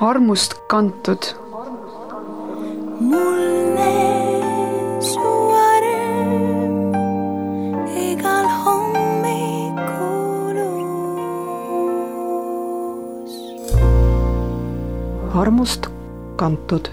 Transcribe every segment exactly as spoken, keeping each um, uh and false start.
armust kantud. Mulle su arm igal hommikulus. Armust kantud.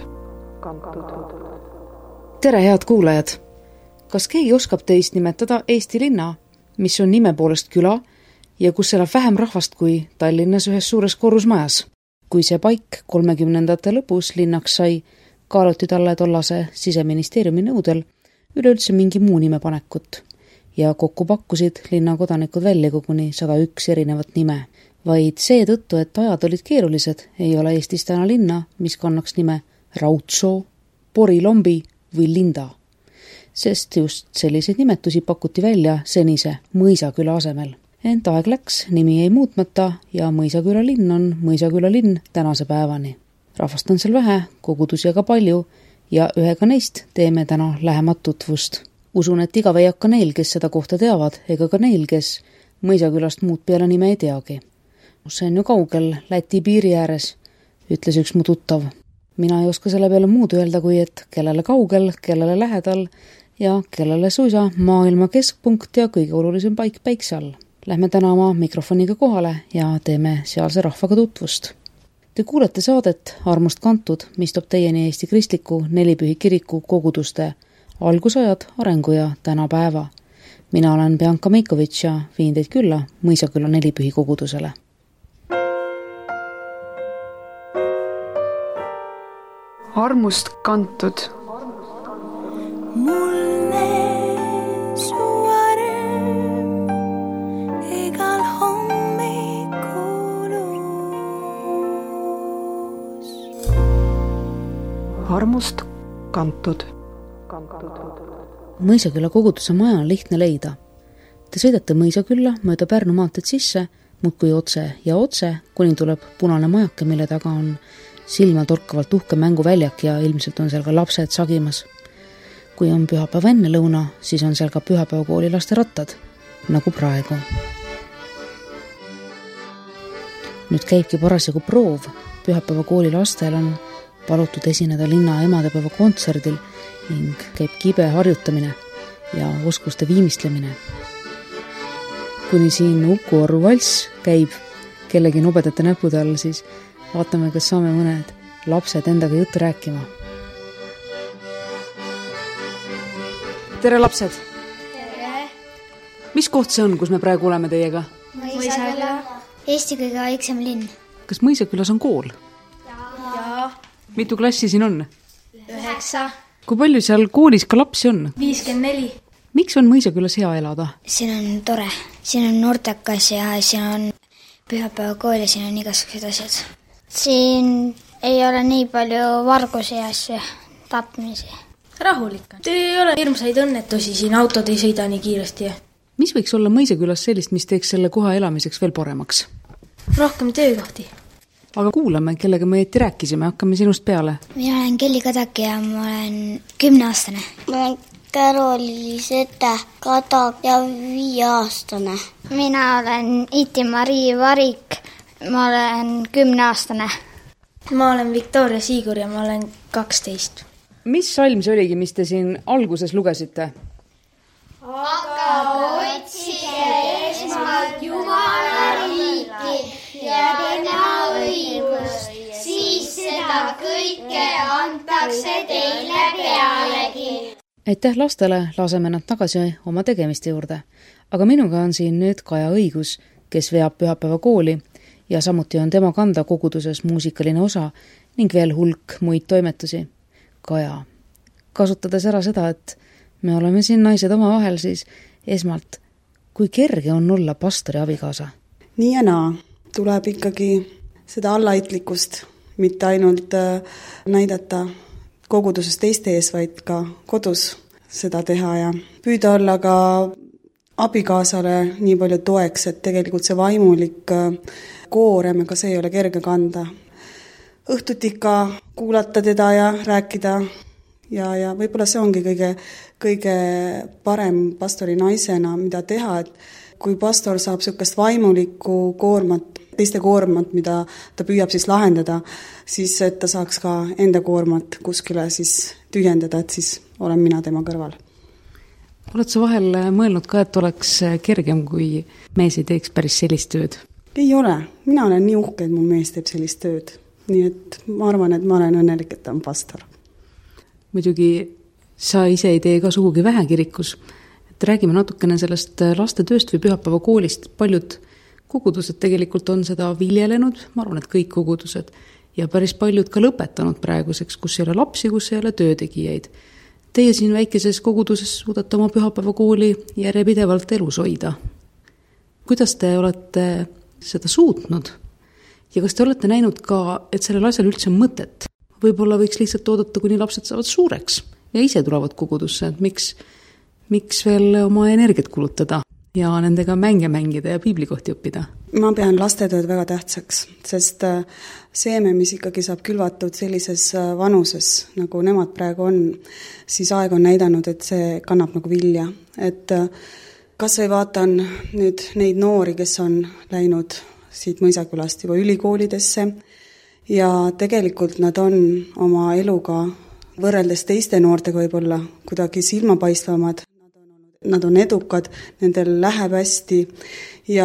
Tere, head kuulajad! Kas keegi oskab teist nimetada Eesti linna, mis on nime poolest küla ja kus elab vähem rahvast kui Tallinnas ühes suures korrusmajas? Kui see paik kolmekümnendate lõpus linnaks sai, kaaluti talle tollase siseministeeriumi nõudel üleüldse mingi muu nime panekut ja kokku pakkusid linna kodanikud välja koguni sada üks erinevat nime. Vaid seetõttu, et ajad olid keerulised, ei ole Eestis täna linna, mis kannaks nime Raudsoo, Porilombi või Linda. Sest just selliseid nimetusi pakuti välja senise Mõisaküla asemel. Ent aeg läks, nimi ei muutmata ja Mõisaküla linn on Mõisaküla linn tänase päevani. Rahvast on seal vähe, kogudusi aga palju ja ühega neist teeme täna lähemat tutvust. Usun, et igav ei hakka neil, kes seda kohta teavad, ega ka neil, kes Mõisakülast muud peale nime ei teagi. See on ju kaugel Läti piiri ääres, ütles üks mu tuttav. Mina ei oska selle peale muud öelda, kui et kellele kaugel, kellele lähedal ja kellele suisa maailma keskpunkt ja kõige olulisem paik päikse all. Lähme täna oma mikrofoniga kohale ja teeme sealse rahvaga tutvust. Te kuulete saadet Armust kantud, mis toob teieni Eesti kristliku Nelipühi kiriku koguduste algusajad, arengu ja tänapäeva. Mina olen Bianca Meikovitš ja viin teid külla Mõisaküla Nelipühi kogudusele. Armust kantud. Mulle su arm igal hommikulus. Armust kantud. Mõisaküla koguduse maja on lihtne leida. Te sõidate Mõisakülla mööda Pärnu maanteed sisse, muudkui otse ja otse, kuni tuleb punane majake, mille taga on silma torkavalt uhke mänguväljak ja ilmselt on seal ka lapsed sagimas. Kui on pühapäeva enne lõuna, siis on seal ka pühapäevakooli laste rattad, nagu praegu. Nüüd käibki parasjagu proov. Pühapäevakooli lastel on palutud esineda linna emadepäeva kontserdil ning käib kibe harjutamine ja oskuste viimistlemine. Kuni siin Uku Orru valss käib kellegi nobedate näpude all, siis vaatame, kas saame mõned lapsed endaga juttu rääkima. Tere, lapsed! Tere! Mis koht see on, kus me praegu oleme teiega? Mõisaküla. Eesti kõige väiksem linn. Kas Mõisakülas on kool? Jaa. Mitu klassi siin on? Üheksa. Kui palju seal koolis ka lapsi on? viiskümmend neli. Miks on Mõisakülas hea elada? Siin on tore. Siin on noortekas ja siin on pühapäevakool ja siin on igasugused asjad. Siin ei ole nii palju vargusi ja asju, tapmisi. Rahulik on. Te ei ole hirmsaid õnnetusi, siin autod ei sõida nii kiiresti. Mis võiks olla Mõisakülas sellist, mis teeks selle koha elamiseks veel paremaks? Rohkem töökohti. Aga kuulame, kellega me õieti rääkisime, hakkame sinust peale. Mina olen Kelly Kadak ja ma olen kümneaastane. Ma olen Karoli-Sete Kadak ja viieaastane. Mina olen Iti-Marii Varik, ma olen kümneaastane. Ma olen Viktoria Siigur ja ma olen kaksteist. Mis salm see oligi, mis te siin alguses lugesite? Aga otsige esmalt Jumala riiki ja tema õigust, siis seda kõike antakse teile pealegi. Aitäh lastele, laseme nad tagasi oma tegemiste juurde. Aga minuga on siin nüüd Kaja Õigus, kes veab pühapäeva kooli ja samuti on tema kanda koguduses muusikaline osa ning veel hulk muid toimetusi. Kaja, kasutades ära seda, et me oleme siin naised oma vahel, siis esmalt, kui kerge on olla pastori abikaasa? Nii ja naa, tuleb ikkagi seda allaitlikkust mitte ainult näidata koguduses teiste ees, vaid ka kodus seda teha ja püüda olla ka abikaasale nii palju toeks, et tegelikult see vaimulik koorem, ega see ei ole kerge kanda. Õhtut ikka kuulata teda ja rääkida ja, ja võib-olla see ongi kõige, kõige parem pastori naisena, mida teha, et kui pastor saab niisugust vaimulikku koormat teiste koormat, mida ta püüab siis lahendada, siis et ta saaks ka enda koormat kuskile siis tühjendada, et siis olen mina tema kõrval. Oled sa vahel mõelnud ka, et oleks kergem, kui mees ei teeks päris sellist tööd? Ei ole. Mina olen nii uhke, et mul mees teeb sellist tööd. Nii et ma arvan, et ma olen õnnelik, et ta on pastor. Muidugi sa ise ei tee ka sugugi vähe kirikus. Et räägime natukene sellest laste tööst või pühapäeva koolist. Paljud kogudused tegelikult on seda viljelenud, ma arvan, et kõik kogudused, ja päris paljud ka lõpetanud praeguseks, kus ei ole lapsi, kus ei ole töötegijaid. Teie siin väikeses koguduses suudate oma pühapäeva kooli järjepidevalt elus hoida. Kuidas te olete seda suutnud? Ja kas te olete näinud ka, et sellel asjal üldse on mõtet? Võib-olla võiks lihtsalt oodata, kuni lapsed saavad suureks ja ise tulevad kogudusse, et miks, miks veel oma energiat kulutada ja nendega mänge mängida ja piiblikohti õppida? Ma pean lastetööd väga tähtsaks, sest seeme, mis ikkagi saab külvatud sellises vanuses, nagu nemad praegu on, siis aeg on näidanud, et see kannab nagu vilja. Et kas ei vaatan nüüd neid noori, kes on läinud siit Mõisakülast juba ülikoolidesse ja tegelikult nad on oma eluga võrreldes teiste noortega võib-olla kuidagi silmapaistvamad. Nad on edukad, nendel läheb hästi ja,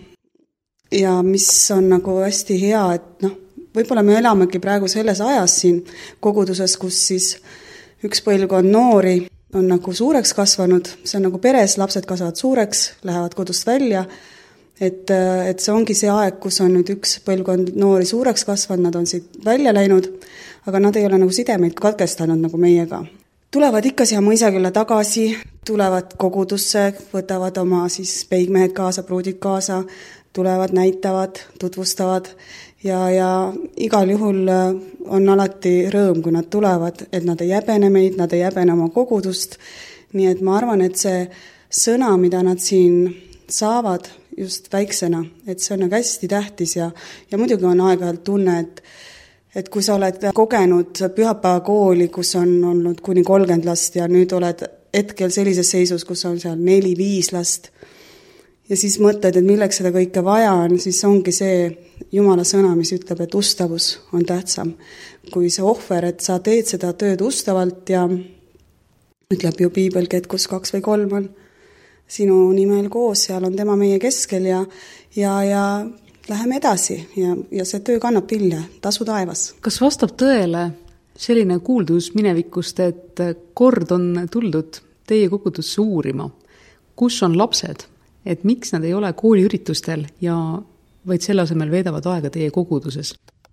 ja mis on nagu hästi hea, et noh, võib-olla me elamegi praegu selles ajas siin koguduses, kus siis üks põlvkond noori on nagu suureks kasvanud, see on nagu peres, lapsed kasvavad suureks, lähevad kodust välja, et, et see ongi see aeg, kus on nüüd üks põlvkond noori suureks kasvanud, nad on siit välja läinud, aga nad ei ole nagu sidemeid katkestanud nagu meiega. Tulevad ikka siia Mõisakülla tagasi, tulevad kogudusse, võtavad oma siis peigmehed kaasa, pruudid kaasa, tulevad, näitavad, tutvustavad ja, ja igal juhul on alati rõõm, kui nad tulevad, et nad ei jäbene meid, nad ei jäbene oma kogudust. Nii et ma arvan, et see sõna, mida nad siin saavad just väiksena, et see on hästi tähtis ja, ja muidugi on aeg-ajalt tunne, et et kui sa oled kogenud pühapäeva kooli, kus on olnud kuni kolmkümmend last ja nüüd oled hetkel sellises seisus, kus on seal neli, viis last ja siis mõtled, et milleks seda kõike vaja on, siis ongi see Jumala sõna, mis ütleb, et ustavus on tähtsam kui see ohver, et sa teed seda tööd ustavalt ja ütleb ju piibelgi, et kus kaks või kolm on sinu nimel koos, seal on tema meie keskel ja, ja, ja läheme edasi ja, ja see töö kannab vilja, tasu taevas. Kas vastab tõele selline kuuldus minevikust, et kord on tuldud teie kogudusse uurima, kus on lapsed, et miks nad ei ole kooliüritustel ja vaid selle asemel veedavad aega teie koguduses?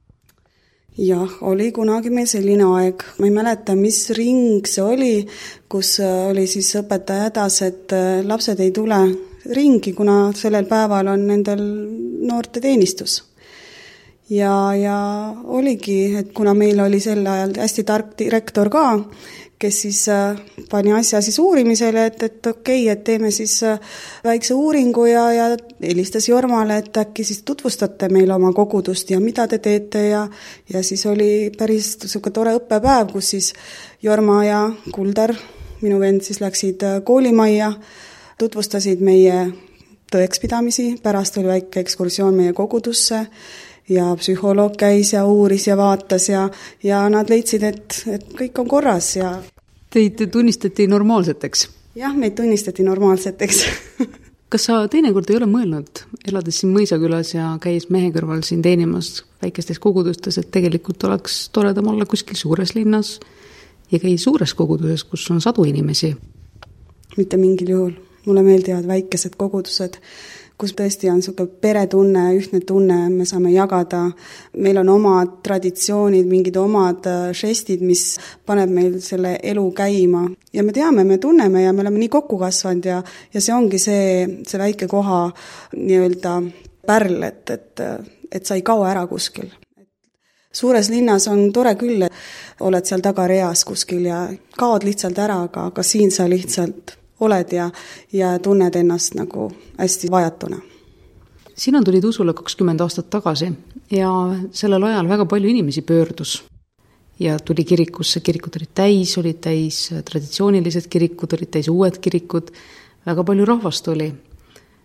Jah, oli kunagi meil selline aeg. Ma ei mäleta, mis ring see oli, kus oli siis õpetaja hädas, et lapsed ei tule ringi, kuna sellel päeval on nendel noorte teenistus. Ja, ja oligi, et kuna meil oli sel ajal hästi tark direktor ka, kes siis pani asja siis uurimisele, et, et okei, et teeme siis väikse uuringu ja, ja helistas Jormale, et äkki siis tutvustate meile oma kogudust ja mida te teete ja, ja siis oli päris tore õppepäev, kus siis Jorma ja Kuldar, minu vend, siis läksid koolimajja, tutvustasid meie tõekspidamisi, pärast oli väike ekskursioon meie kogudusse ja psühholoog käis ja uuris ja vaatas ja, ja nad leidsid, et, et kõik on korras. Ja Teid tunnistati normaalseteks? Jah, meid tunnistati normaalseteks. Kas sa teinekord ei ole mõelnud, elades siin Mõisakülas ja käis mehe kõrval siin teenimas väikestes kogudustes, et tegelikult oleks toredam olla kuskil suures linnas ja käi suures koguduses, kus on sadu inimesi? Mitte mingil juhul. Mulle meeldivad väikesed kogudused, kus tõesti on niisugune peretunne, ühtne tunne, me saame jagada. Meil on omad traditsioonid, mingid omad žestid, mis paneb meil selle elu käima. Ja me teame, me tunneme ja me oleme nii kokku kasvanud ja, ja see ongi see, see väike koha nii-öelda pärl, et, et, et sa ei kao ära kuskil. Suures linnas on tore küll, oled seal tagareas kuskil ja kaod lihtsalt ära, aga, aga siin sa lihtsalt oled ja, ja tunned ennast nagu hästi vajatuna. Sina tulid usule kakskümmend aastat tagasi ja sellel ajal väga palju inimesi pöördus ja tuli kirikusse, kirikud olid täis, olid täis traditsioonilised kirikud, olid täis uued kirikud, väga palju rahvast oli.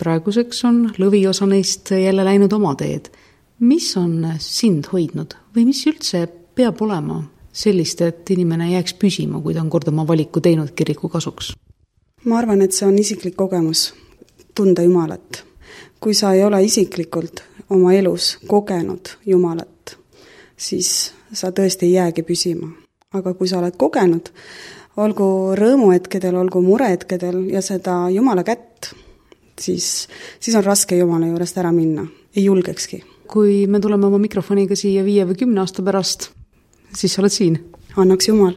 Praeguseks on lõviosa neist jälle läinud oma teed. Mis on sind hoidnud või mis üldse peab olema sellist, et inimene jääks püsima, kui ta on kord oma valiku teinud kiriku kasuks? Ma arvan, et see on isiklik kogemus, tunda Jumalat. Kui sa ei ole isiklikult oma elus kogenud Jumalat, siis sa tõesti ei jäägi püsima. Aga kui sa oled kogenud, olgu rõõmuhetkedel, olgu murehetkedel ja seda Jumala kätt, siis, siis on raske Jumala juurest ära minna. Ei julgekski. Kui me tuleme oma mikrofoniga siia viie või kümne aasta pärast, siis sa oled siin. Annaks Jumal.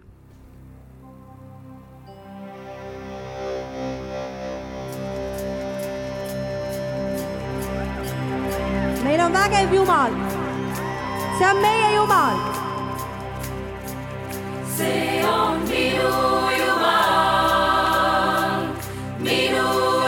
Meil on vägev Jumal. See on meie Jumal. See on minu Jumal, minu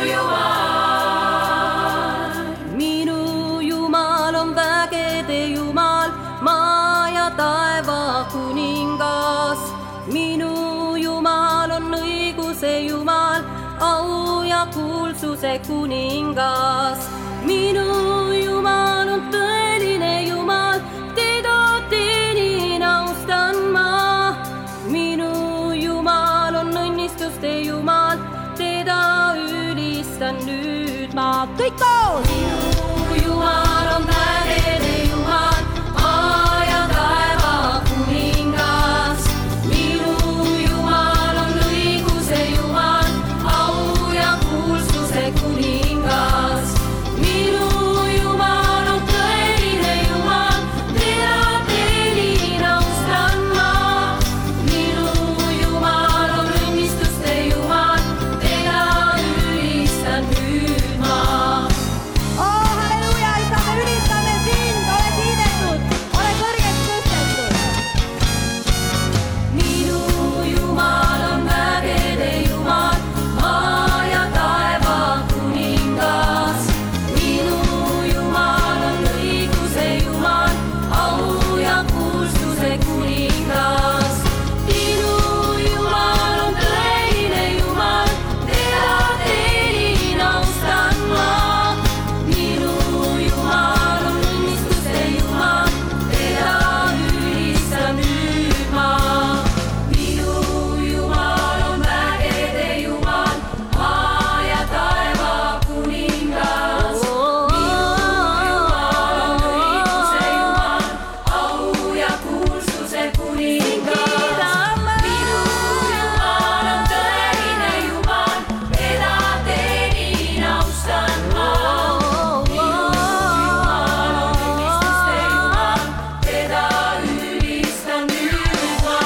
Jumal. Minu Jumal on vägede Jumal, maa ja taeva kuningas. Minu Jumal on õiguse Jumal, au ja kuulsuse kuningas. Minu Jumal on tõeline Jumal, teda teenin, austan ma. Minu Jumal on õnnistuste Jumal, teda ülistan nüüd ma. Kõik koos! Minu Jumal on vägede Jumal, maa ja taeva kuningas. Minu Jumal on õiguse Jumal, au ja kuulsuse kuningas. Minu Jumal on tõeline Jumal, teda teenin, austan ma. Minu Jumal on õnnistuste Jumal, teda ülistan nüüd ma. Oh, halleluja, isa, me ülistame sind, ole kiidetud, ole kõrgeks tõstetud. Minu Jumal on vägede Jumal, maa ja taeva kuningas. Minu Jumal on õiguse Jumal, au ja kuulsuse kuningas. Minu Jumal on tõeline Jumal, teda teenin, austan ma. Minu Jumal on õnnistuste Jumal, teda ülistan nüüd ma. Minu Jumal on vägede Jumal, maa ja taeva kuningas. Minu Jumal on õiguse Jumal, au ja kuulsuse kuningas. Minu Jumal on tõeline Jumal, teda teenin, austan ma. Minu Jumal on õnnistuste Jumal, teda ülistan nüüd ma.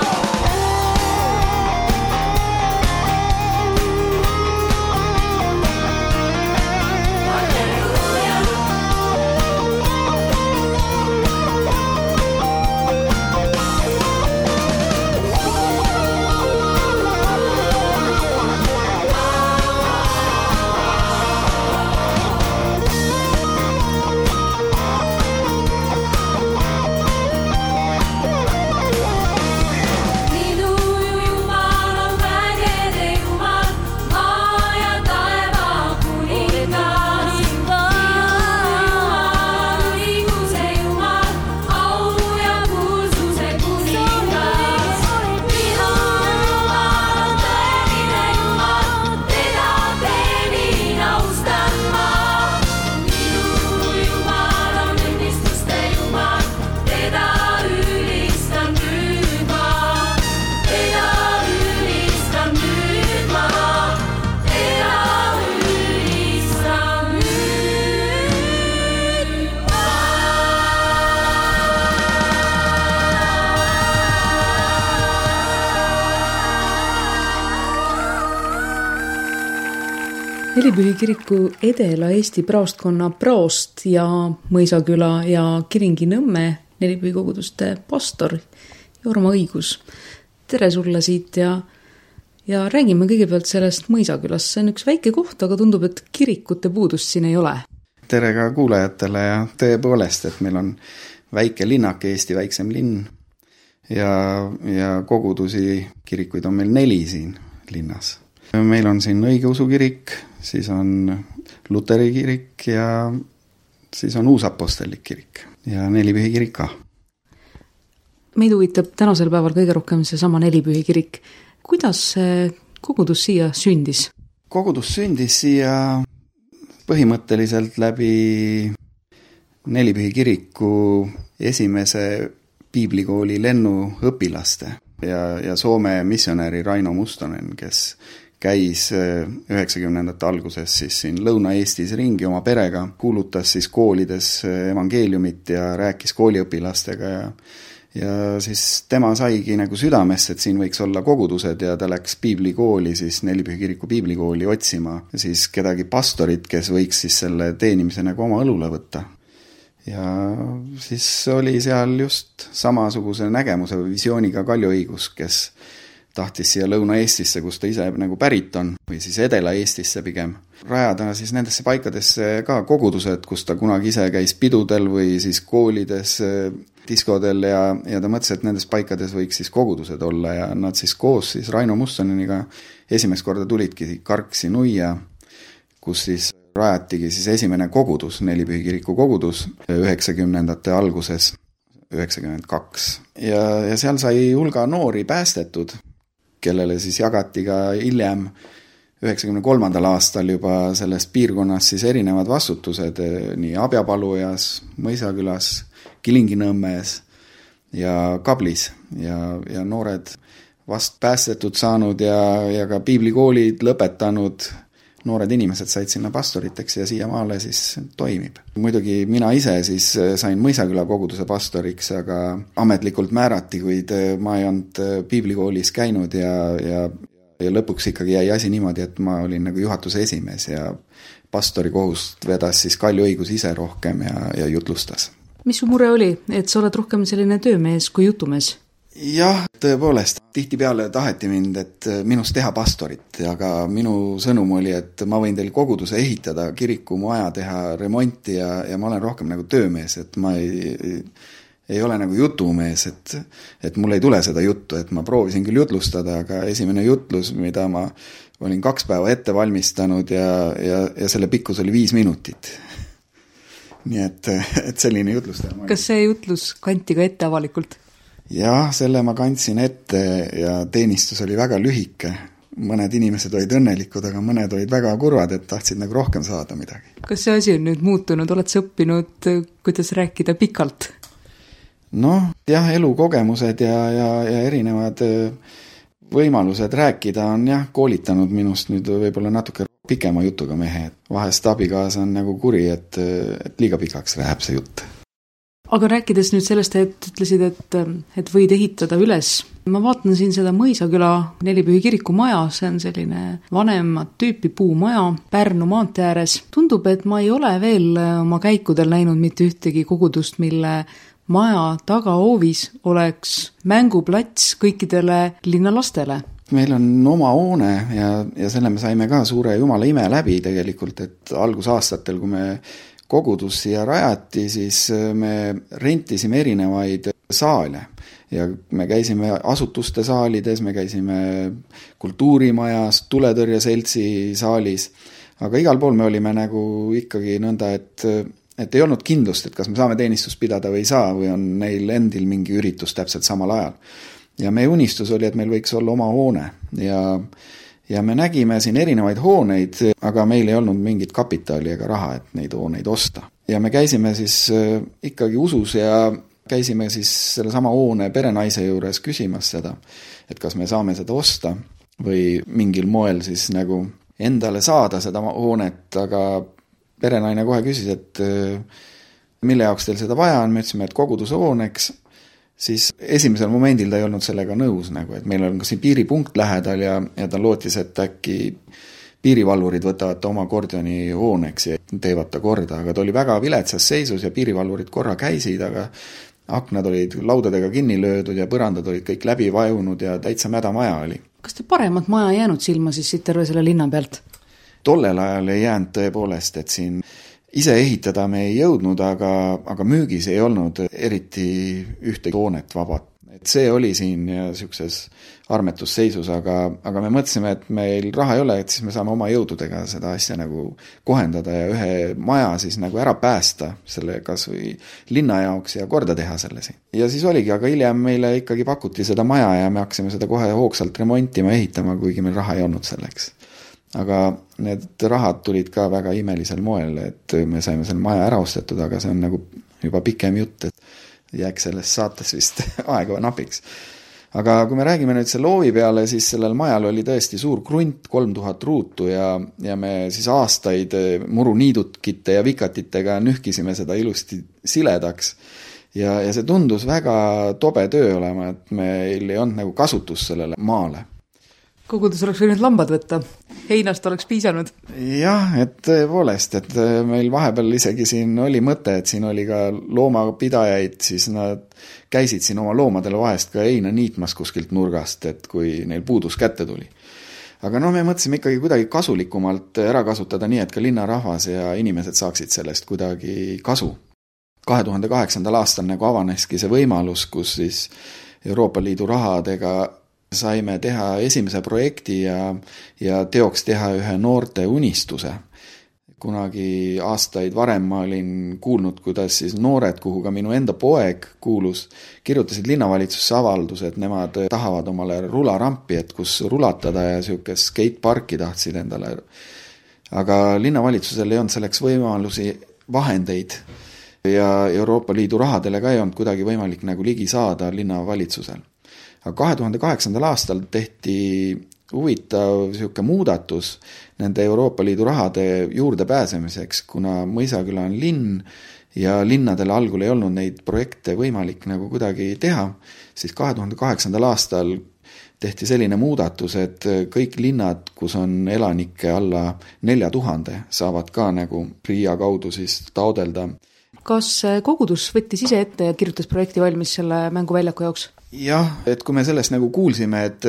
Minu Jumal on vägede Jumal, maa ja taeva kuningas. Minu Jumal on õiguse Jumal, au ja kuulsuse kuningas. Minu Jumal on tõeline Jumal, teda teenin, austan ma. Minu Jumal on õnnistuste Jumal, teda ülistan nüüd ma. Teda ülistan nüüd ma. Teda ülistan nüüd ma. Helipühi kiriku Edela-Eesti praostkonna praost ja Mõisaküla ja Kiringi-Nõmme Helipühi koguduste pastor Jorma Õigus. Tere sulle siit ja, ja räägime kõigepealt sellest Mõisakülast. See on üks väike koht, aga tundub, et kirikute puudust siin ei ole. Tere ka kuulajatele ja tõepoolest, et meil on väike linnake, Eesti väiksem linn ja, ja kogudusi kirikuid on meil neli siin linnas. Meil on siin õigeusu kirik, siis on luteri kirik ja siis on uusapostellik kirik ja nelipühi kirik ka. Meid huvitab tänasel päeval kõige rohkem see sama nelipühi kirik. Kuidas see kogudus siia sündis? Kogudus sündis siia põhimõtteliselt läbi nelipühi kiriku esimese piiblikooli lennuõpilaste ja, ja Soome missionäri Raino Mustonen, kes käis üheksakümnendate alguses siis siin Lõuna-Eestis ringi oma perega, kuulutas siis koolides evangeeliumit ja rääkis kooliõpilastega ja ja siis tema saigi nagu südamesse, et siin võiks olla kogudused ja ta läks piiblikooli, siis nelipühi kiriku piiblikooli otsima siis kedagi pastorit, kes võiks siis selle teenimise nagu oma õlule võtta. Ja siis oli seal just samasuguse nägemuse või visiooniga Kaljuõigus, kes tahtis siia Lõuna-Eestisse, kus ta ise nagu pärit on, või siis Edela-Eestisse pigem, rajada siis nendesse paikadesse ka kogudused, kus ta kunagi ise käis pidudel või siis koolides, diskodel ja, ja ta mõtles, et nendes paikades võiks siis kogudused olla ja nad siis koos siis Raino Mustoneniga esimest korda tulidki Karksi nuia, kus siis rajatigi siis esimene kogudus, nelipühi kiriku kogudus üheksakümnendate alguses, üheksakümmend kaks. Ja, ja seal sai hulga noori päästetud, kellele siis jagati ka hiljem üheksakümne kolmandal aastal juba sellest piirkonnas siis erinevad vastutused nii Abjapalujas, Mõisakülas, Kilingi-Nõmmes ja Kablis ja, ja noored vast päästetud saanud ja, ja ka piiblikoolid lõpetanud noored inimesed said sinna pastoriteks ja siia maale siis toimib. Muidugi mina ise siis sain Mõisaküla koguduse pastoriks, aga ametlikult määrati, kuid ma ei olnud piiblikoolis käinud ja, ja, ja lõpuks ikkagi jäi asi niimoodi, et ma olin nagu juhatuse esimees ja pastori kohust vedas siis Kaljuõigus ise rohkem ja, ja jutlustas. Mis su mure oli, et sa oled rohkem selline töömees kui jutumees? Jah, tõepoolest. Tihtipeale taheti mind, et minust teha pastorit, aga minu sõnum oli, et ma võin teil koguduse ehitada, kiriku maja teha, remonti ja, ja ma olen rohkem nagu töömees, et ma ei, ei ole nagu jutumees, et, et mul ei tule seda juttu, et ma proovisin küll jutlustada, aga esimene jutlus, mida ma olin kaks päeva ette valmistanud ja, ja, ja selle pikkus oli viis minutit. Nii et, et selline jutlustaja. Kas see jutlus kanti ka ette avalikult? Jah, selle ma kandsin ette ja teenistus oli väga lühike. Mõned inimesed olid õnnelikud, aga mõned olid väga kurvad, et tahtsid nagu rohkem saada midagi. Kas see asi on nüüd muutunud? Oled sa õppinud, kuidas rääkida pikalt? Noh, jah, elukogemused ja, ja, ja erinevad võimalused rääkida on jah, koolitanud minust nüüd võib-olla natuke pikema jutuga mehe. Vahest abikaasa on nagu kuri, et, et liiga pikaks läheb see jutt. Aga rääkides nüüd sellest, et ütlesid, et, et võid ehitada üles. Ma vaatan siin seda Mõisaküla nelipühi kiriku maja, see on selline vanemat tüüpi puumaja Pärnu maantee ääres. Tundub, et ma ei ole veel oma käikudel näinud mitte ühtegi kogudust, mille maja tagahoovis oleks mänguplats kõikidele linnalastele. Meil on oma hoone ja, ja selle me saime ka suure jumala ime läbi tegelikult, et algusaastatel, kui me kogudus siia rajati, siis me rentisime erinevaid saale ja me käisime asutuste saalides, me käisime kultuurimajas, tuletõrjeseltsi saalis, aga igal pool me olime nagu ikkagi nõnda, et, et ei olnud kindlust, et kas me saame teenistust pidada või ei saa või on neil endil mingi üritus täpselt samal ajal. Ja meie unistus oli, et meil võiks olla oma hoone ja, ja me nägime siin erinevaid hooneid, aga meil ei olnud mingit kapitali ega raha, et neid hooneid osta. Ja me käisime siis ikkagi usus ja käisime siis selle sama hoone perenaise juures küsimas seda, et kas me saame seda osta või mingil moel siis nagu endale saada seda hoonet, aga perenaine kohe küsis, et mille jaoks teil seda vaja on, me ütlesime, et koguduse hooneks. Siis esimesel momendil ta ei olnud sellega nõus, nagu, et meil on ka siin piiripunkt lähedal ja, ja ta lootis, et äkki piirivalvurid võtavad oma kordioni hooneks ja teevad ta korda, aga ta oli väga viletsas seisus ja piirivalvurid korra käisid, aga aknad olid laudadega kinni löödud ja põrandad olid kõik läbi vajunud ja täitsa mäda maja oli. Kas te paremat maja jäänud silma siis siit terve selle linna pealt? Tollel ajal ei jäänud tõepoolest, et siin ise ehitada me ei jõudnud, aga, aga müügis ei olnud eriti ühte hoonet vabat. et see oli siin ja niisuguses armetusseisus, aga, aga me mõtlesime, et meil raha ei ole, et siis me saame oma jõududega seda asja nagu kohendada ja ühe maja siis nagu ära päästa selle kas või linna jaoks ja korda teha selle siin. Ja siis oligi, aga hiljem meile ikkagi pakuti seda maja ja me hakkasime seda kohe hoogsalt remontima, ehitama, kuigi meil raha ei olnud selleks. Aga need rahad tulid ka väga imelisel moel, et me saime selle maja ära ostetud, aga see on nagu juba pikem jutt, et jääks sellest saates vist aega napiks. Aga kui me räägime nüüd selle loovi peale, siis sellel majal oli tõesti suur krunt, kolm tuhat ruutu ja, ja me siis aastaid muruniidukite ja vikatitega nühkisime seda ilusti siledaks. Ja, ja see tundus väga tobe töö olema, et meil ei olnud nagu kasutus sellele maale. Kogudus oleks võinud lambad võtta, heinast oleks piisanud. Jah, et tõepoolest, et meil vahepeal isegi siin oli mõte, et siin oli ka loomapidajaid, siis nad käisid siin oma loomadele vahest ka heina niitmas kuskilt nurgast, et kui neil puudus kätte tuli. Aga no me mõtlesime ikkagi kuidagi kasulikumalt ära kasutada nii, et ka linnarahvas ja inimesed saaksid sellest kuidagi kasu. kahe tuhande kaheksandal aastal nagu avaneski see võimalus, kus siis Euroopa Liidu rahadega saime teha esimese projekti ja, ja teoks teha ühe noorte unistuse. Kunagi aastaid varem ma olin kuulnud, kuidas siis noored, kuhu ka minu enda poeg kuulus, kirjutasid linnavalitsusse avalduse, et nemad tahavad omale rularampi, et kus rulatada ja niisugust skateparki tahtsid endale. Aga linnavalitsusel ei olnud selleks võimalusi vahendeid ja Euroopa Liidu rahadele ka ei olnud kuidagi võimalik nagu ligi saada linnavalitsusel. Aga kahe tuhande kaheksandal aastal tehti huvitav sihuke muudatus nende Euroopa Liidu rahade juurde pääsemiseks, kuna Mõisaküla on linn ja linnadele algul ei olnud neid projekte võimalik nagu kuidagi teha, siis kahe tuhande kaheksandal aastal tehti selline muudatus, et kõik linnad, kus on elanikke alla nelja tuhande, saavad ka nagu Priia kaudu siis taodelda. Kas kogudus võttis ise ette ja kirjutas projekti valmis selle mänguväljaku jaoks? Jah, et kui me sellest nagu kuulsime, et,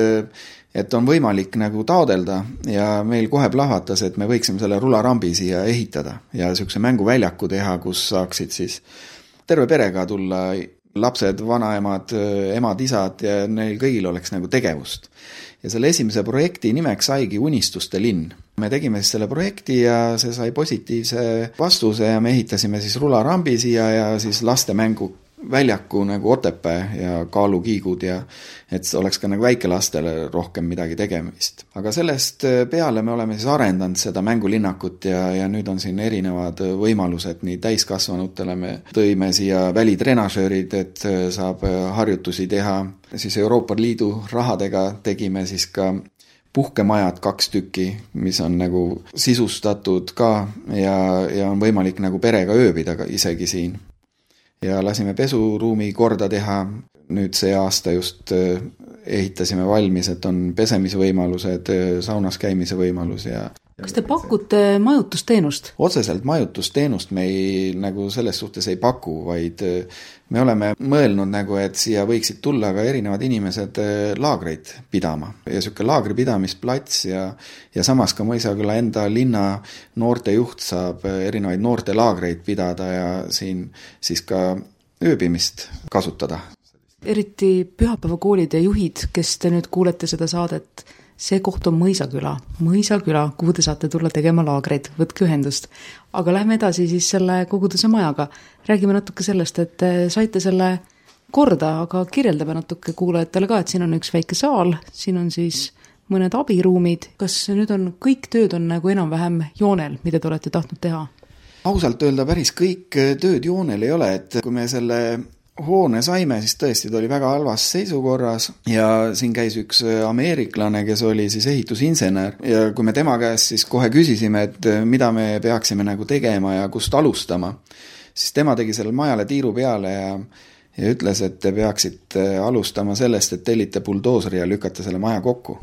et on võimalik nagu taodelda ja meil kohe plahvatas, et me võiksime selle rularambi siia ehitada ja niisuguse mänguväljaku teha, kus saaksid siis terve perega tulla, lapsed, vanaemad, emad, isad ja neil kõigil oleks nagu tegevust. Ja selle esimese projekti nimeks saigi Unistuste linn. Me tegime siis selle projekti ja see sai positiivse vastuse ja me ehitasime siis rularambi siia ja siis laste mängu väljaku nagu Otepää ja kaalukiigud ja et oleks ka nagu väikelastele rohkem midagi tegemist. Aga sellest peale me oleme siis arendanud seda mängulinnakut ja, ja nüüd on siin erinevad võimalused nii täiskasvanutele. Me tõime siia välitrenažöörid, et saab harjutusi teha. Siis Euroopa Liidu rahadega tegime siis ka puhkemajad kaks tükki, mis on nagu sisustatud ka ja, ja on võimalik nagu perega ööbida isegi siin. Ja lasime pesuruumi korda teha, nüüd see aasta just ehitasime valmis, et on pesemisvõimalused, saunas käimise võimalus ja kas te pakute majutusteenust? Otseselt majutusteenust me ei, nagu selles suhtes ei paku, vaid me oleme mõelnud, nagu, et siia võiksid tulla ka erinevad inimesed laagreid pidama. Ja niisugune laagripidamisplats ja, ja samas ka Mõisaküla enda linna noortejuht saab erinevaid noorte laagreid pidada ja siin siis ka ööbimist kasutada. Eriti pühapäevakoolide juhid, kes te nüüd kuulete seda saadet, see koht on Mõisaküla. Mõisaküla, kuhu te saate tulla tegema laagreid, võtke ühendust. Aga lähme edasi siis selle koguduse majaga. Räägime natuke sellest, et saite selle korda, aga kirjeldame natuke kuulajatele ka, et siin on üks väike saal, siin on siis mõned abiruumid. Kas nüüd on kõik tööd on nagu enam-vähem joonel, mida te olete tahtnud teha? Ausalt öelda päris kõik tööd joonel ei ole, et kui me selle hoone saime, siis tõesti ta oli väga halvas seisukorras ja siin käis üks ameeriklane, kes oli siis ehitusinsener ja kui me tema käest siis kohe küsisime, et mida me peaksime nagu tegema ja kust alustama, siis tema tegi selle majale tiiru peale ja, ja ütles, et te peaksite alustama sellest, et tellite buldooseri ja lükata selle maja kokku.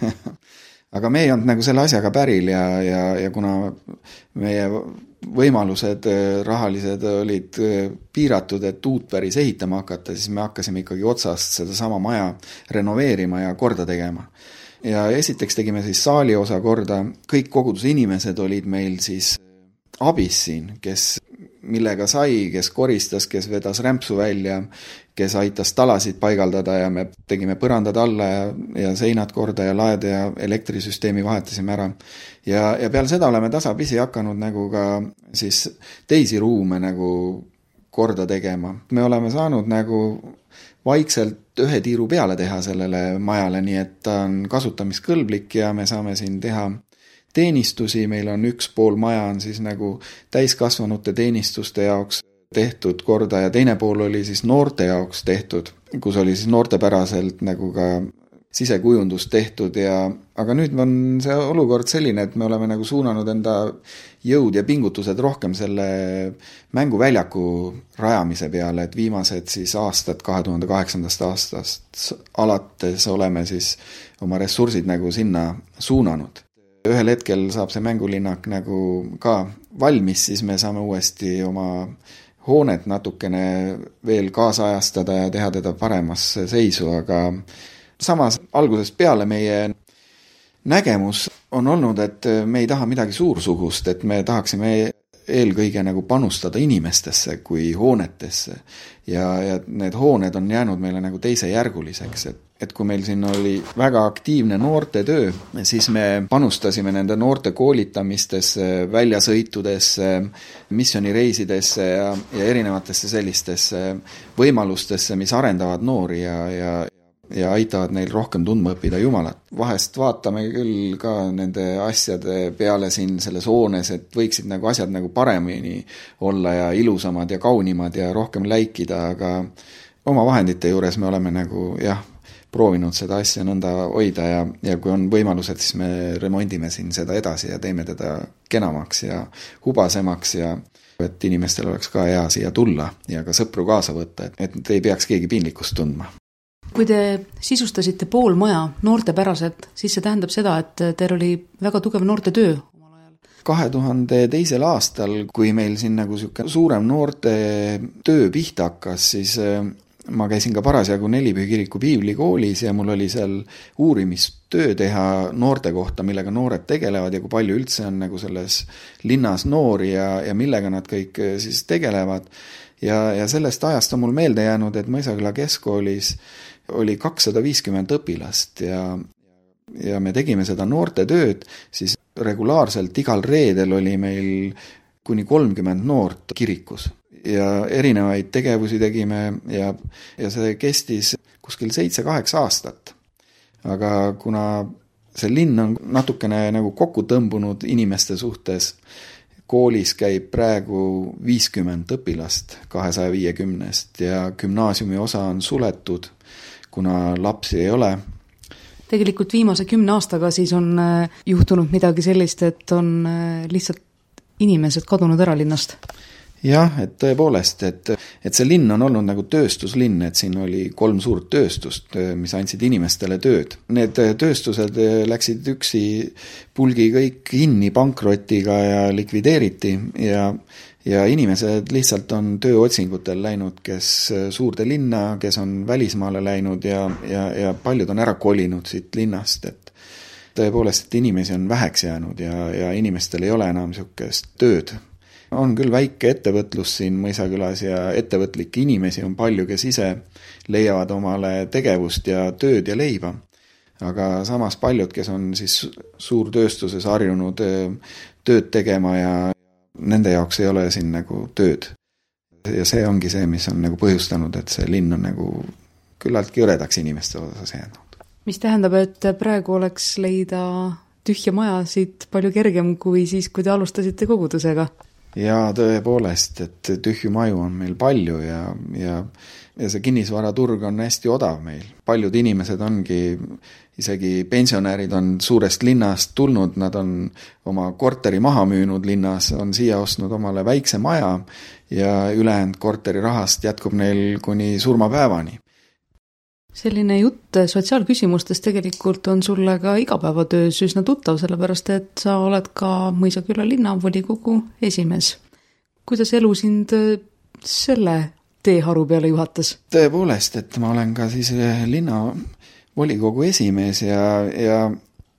Aga me ei olnud nagu selle asjaga päril ja, ja, ja kuna meie võimalused rahalised olid piiratud, et uut päris ehitama hakata, siis me hakkasime ikkagi otsast seda sama maja renoveerima ja korda tegema. Ja esiteks tegime siis saali osa korda, kõik koguduse inimesed olid meil siis abis siin, kes millega sai, kes koristas, kes vedas rämpsu välja, kes aitas talasid paigaldada ja me tegime põrandad alla ja, ja seinad korda ja laed ja elektrisüsteemi vahetasime ära. Ja, ja peale seda oleme tasapisi hakanud nagu ka siis teisi ruume nagu korda tegema. Me oleme saanud nagu vaikselt ühe tiiru peale teha sellele majale, nii et ta on kasutamiskõlblik ja me saame siin teha teenistusi, meil on üks pool maja on siis nagu täiskasvanute teenistuste jaoks tehtud korda ja teine pool oli siis noorte jaoks tehtud, kus oli siis noortepäraselt nagu ka sisekujundus tehtud ja aga nüüd on see olukord selline, et me oleme nagu suunanud enda jõud ja pingutused rohkem selle mänguväljaku rajamise peale, et viimased siis aastad kahe tuhande kaheksandast aastast alates oleme siis oma ressursid nagu sinna suunanud. Ühel hetkel saab see mängulinnak nagu ka valmis, siis me saame uuesti oma hoonet natukene veel kaasajastada ja teha teda paremasse seisu, aga samas algusest peale meie nägemus on olnud, et me ei taha midagi suursugust, et me tahaksime eelkõige nagu panustada inimestesse kui hoonetesse ja, ja need hooned on jäänud meile nagu teisejärguliseks, et et kui meil siin oli väga aktiivne noorte töö, siis me panustasime nende noorte koolitamistesse, väljasõitudesse, missioonireisidesse ja, ja erinevatesse sellistesse võimalustesse, mis arendavad noori ja, ja, ja aitavad neil rohkem tundma õppida Jumalat. Vahest vaatame küll ka nende asjade peale siin selles hoones, et võiksid nagu asjad nagu paremini olla ja ilusamad ja kaunimad ja rohkem läikida, aga oma vahendite juures me oleme nagu jah, proovinud seda asja nõnda hoida ja, ja kui on võimalused, siis me remondime siin seda edasi ja teeme teda kenamaks ja hubasemaks ja et inimestel oleks ka hea siia tulla ja ka sõpru kaasa võtta, et, et ei peaks keegi piinlikkust tundma. Kui te sisustasite pool maja noortepäraselt, siis see tähendab seda, et teil oli väga tugev noorte töö omal ajal. kahe tuhande teisel aastal, kui meil siin nagu suurem noorte töö pihta hakkas, siis ma käisin ka parasjagu Nelipühi kiriku piiblikoolis ja mul oli seal uurimistöö teha noorte kohta, millega noored tegelevad ja kui palju üldse on nagu selles linnas noori ja, ja millega nad kõik siis tegelevad. Ja, ja sellest ajast on mul meelde jäänud, et Mõisaküla keskkoolis oli kakssada viiskümmend õpilast ja, ja me tegime seda noorte tööd, siis regulaarselt igal reedel oli meil kuni kolmkümmend noort kirikus. Ja erinevaid tegevusi tegime ja, ja see kestis kuskil seitse-kaheksa aastat. Aga kuna see linn on natukene nagu kokku tõmbunud inimeste suhtes, koolis käib praegu viiskümmend õpilast kahesaja viiekümnest ja gümnaasiumi osa on suletud, kuna lapsi ei ole. Tegelikult viimase kümne aastaga siis on juhtunud midagi sellist, et on lihtsalt inimesed kadunud ära linnast. Jah, et tõepoolest, et, et see linn on olnud nagu tööstuslinn, et siin oli kolm suurt tööstust, mis andsid inimestele tööd. Need tööstused läksid üksi pulgi kõik kinni pankrotiga ja likvideeriti ja, ja inimesed lihtsalt on tööotsingutel läinud, kes suurde linna, kes on välismaale läinud ja, ja, ja paljud on ära kolinud siit linnast, et tõepoolest, et inimesi on väheks jäänud ja, ja inimestel ei ole enam niisugust tööd. On küll väike ettevõtlus siin Mõisakülas ja ettevõtlikke inimesi on palju, kes ise leiavad omale tegevust ja tööd ja leiba. Aga samas paljud, kes on siis suurtööstuses harjunud tööd tegema ja nende jaoks ei ole siin nagu tööd. Ja see ongi see, mis on nagu põhjustanud, et see linn on nagu küllaltki jõredaks inimeste osas jäänud. Mis tähendab, et praegu oleks leida tühja maja siit palju kergem kui siis, kui te alustasite kogudusega? Ja tõepoolest, et tühju maju on meil palju ja, ja, ja see kinnisvaraturg on hästi odav meil. Paljud inimesed ongi, isegi pensionärid on suurest linnast tulnud, nad on oma korteri maha müünud linnas, on siia ostnud omale väikse maja ja ülejäänud korteri rahast jätkub neil kuni surmapäevani. Selline jutt sotsiaalküsimustest tegelikult on sulle ka igapäevatöös üsna tuttav, sellepärast et sa oled ka Mõisaküla linnavolikogu esimees. Kuidas elu sind selle teeharu peale juhatas? Tõepoolest, et ma olen ka siis linnavolikogu esimees ja, ja,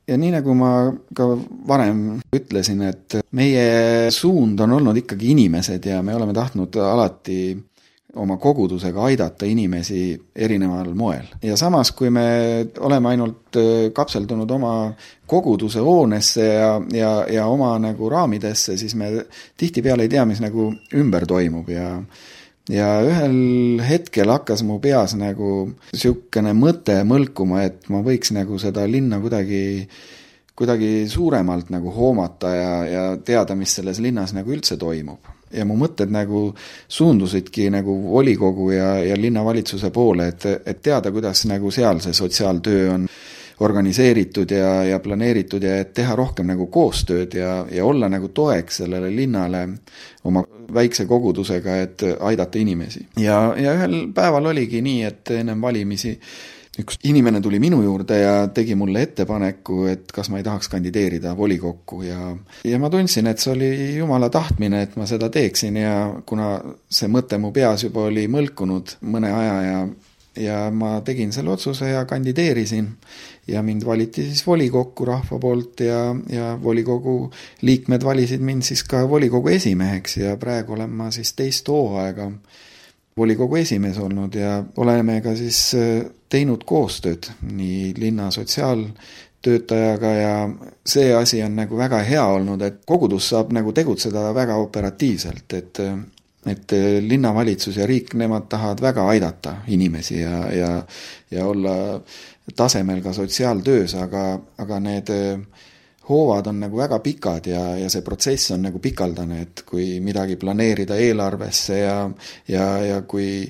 ja nii nagu ma ka varem ütlesin, et meie suund on olnud ikkagi inimesed ja me oleme tahtnud alati oma kogudusega aidata inimesi erineval moel. Ja samas, kui me oleme ainult kapseldunud oma koguduse hoonesse ja, ja, ja oma nagu raamidesse, siis me tihtipeale ei tea, mis nagu ümber toimub ja ja ühel hetkel hakkas mu peas nagu siukene mõte mõlkuma, et ma võiks nagu seda linna kuidagi, kuidagi suuremalt nagu hoomata ja, ja teada, mis selles linnas nagu üldse toimub. Ja mu mõtted nagu suundusidki nagu volikogu ja, ja linnavalitsuse poole, et, et teada, kuidas nagu seal see sotsiaaltöö on organiseeritud ja, ja planeeritud ja et teha rohkem nagu koostööd ja, ja olla nagu toeks sellele linnale oma väikse kogudusega, et aidata inimesi. Ja, ja ühel päeval oligi nii, et ennem valimisi üks inimene tuli minu juurde ja tegi mulle ettepaneku, et kas ma ei tahaks kandideerida volikokku ja, ja ma tundsin, et see oli Jumala tahtmine, et ma seda teeksin ja kuna see mõte mu peas juba oli mõlkunud mõne aja ja ja ma tegin selle otsuse ja kandideerisin ja mind valiti siis volikokku rahva poolt ja, ja volikogu liikmed valisid mind siis ka volikogu esimeheks ja praegu olen ma siis teist hooaega volikogu esimees olnud ja oleme ka siis teinud koostööd nii linna sotsiaaltöötajaga ja see asi on nagu väga hea olnud, et kogudus saab nagu tegutseda väga operatiivselt, et et linnavalitsus ja riik, nemad tahavad väga aidata inimesi ja, ja, ja olla tasemel ka sotsiaaltöös, aga, aga need hoovad on nagu väga pikad ja, ja see protsess on nagu pikaldane, et kui midagi planeerida eelarvesse ja, ja, ja kui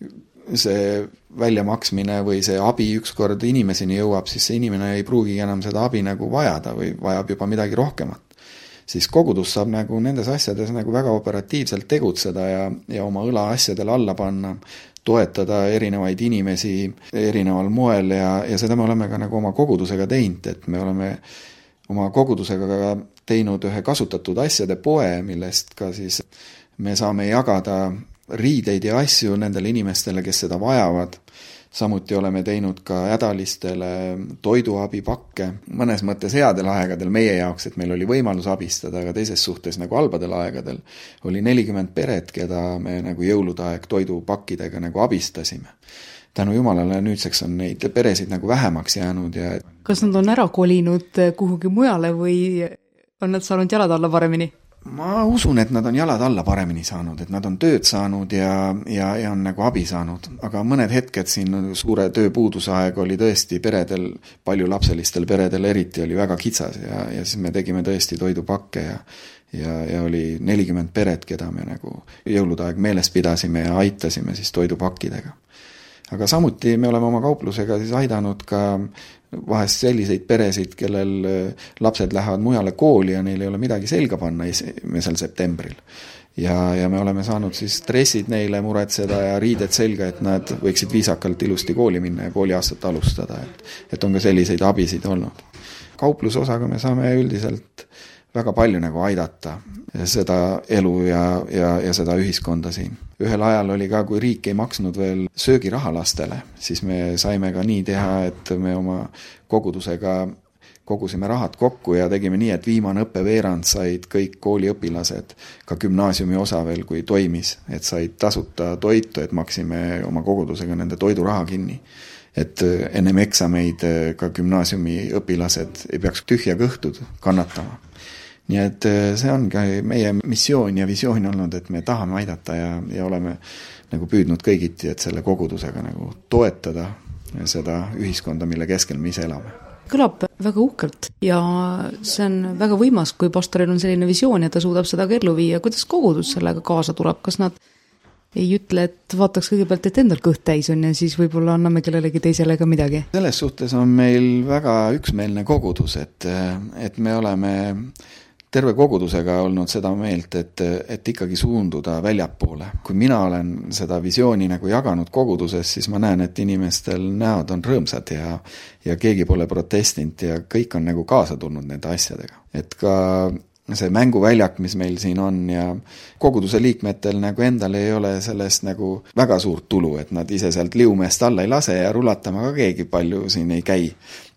see väljamaksmine või see abi ükskord inimeseni jõuab, siis see inimene ei pruugi enam seda abi nagu vajada või vajab juba midagi rohkemat. Siis kogudus saab nagu nendes asjades nagu väga operatiivselt tegutseda ja, ja oma õla asjadele alla panna, toetada erinevaid inimesi erineval moel ja, ja seda me oleme ka nagu oma kogudusega teinud, et me oleme oma kogudusega teinud ühe kasutatud asjade poe, millest ka siis me saame jagada riideid ja asju nendele inimestele, kes seda vajavad. Samuti oleme teinud ka hädalistele toiduabipakke, mõnes mõttes headel aegadel meie jaoks, et meil oli võimalus abistada, aga teises suhtes nagu halbadel aegadel oli nelikümmend peret, keda me nagu jõulude aeg toidupakkidega nagu abistasime. Tänu Jumalale nüüdseks on neid peresid nagu vähemaks jäänud. Ja... Kas nad on ära kolinud kuhugi mujale või on nad saanud jalad alla paremini? Ma usun, et nad on jalad alla paremini saanud, et nad on tööd saanud ja, ja, ja on nagu abi saanud. Aga mõned hetked siin suure tööpuuduse aeg oli tõesti peredel, palju lapselistel peredel eriti oli väga kitsas ja, ja siis me tegime tõesti toidupakke ja, ja, ja oli nelikümmend peret, keda me nagu jõulude aeg meeles pidasime ja aitasime siis toidupakkidega. Aga samuti me oleme oma kauplusega siis aidanud ka vahest selliseid peresid, kellel lapsed lähevad mujale kooli ja neil ei ole midagi selga panna esimesel septembril. Ja, ja me oleme saanud siis dressid neile muretseda ja riided selga, et nad võiksid viisakalt ilusti kooli minna ja kooliaastat alustada. Et, et on ka selliseid abisid olnud. Kauplusosaga me saame üldiselt väga palju nagu aidata seda elu ja, ja, ja seda ühiskonda siin. Ühel ajal oli ka, kui riik ei maksnud veel söögiraha lastele, siis me saime ka nii teha, et me oma kogudusega kogusime rahad kokku ja tegime nii, et viimane õppeveerand said kõik kooliõpilased, ka gümnaasiumi osa veel, kui toimis, et said tasuta toitu, et maksime oma kogudusega nende toiduraha kinni. Et ennem eksameid ka gümnaasiumi õpilased ei peaks tühja kõhtud kannatama. Nii et see on ka meie missioon ja visioon olnud, et me tahame aidata ja, ja oleme nagu püüdnud kõigiti, et selle kogudusega nagu toetada seda ühiskonda, mille keskel me ise elame. Kõlab väga uhkelt ja see on väga võimas, kui pastoril on selline visioon ja ta suudab seda ka ellu viia. Kuidas kogudus sellega kaasa tuleb? Kas nad ei ütle, et vaataks kõigepealt, et endal kõht täis on ja siis võib-olla anname kellelegi teisele ka midagi? Selles suhtes on meil väga üksmeelne kogudus, et, et me oleme terve kogudusega olnud seda meelt, et, et ikkagi suunduda väljapoole. Kui mina olen seda visiooni nagu jaganud koguduses, siis ma näen, et inimestel näod on rõõmsad ja, ja keegi pole protestinud ja kõik on nagu kaasa tulnud nende asjadega. Et ka see mänguväljak, mis meil siin on ja koguduse liikmetel nagu endal ei ole sellest nagu väga suurt tulu, et nad ise sealt liumeest alla ei lase ja rulatama ka keegi palju siin ei käi.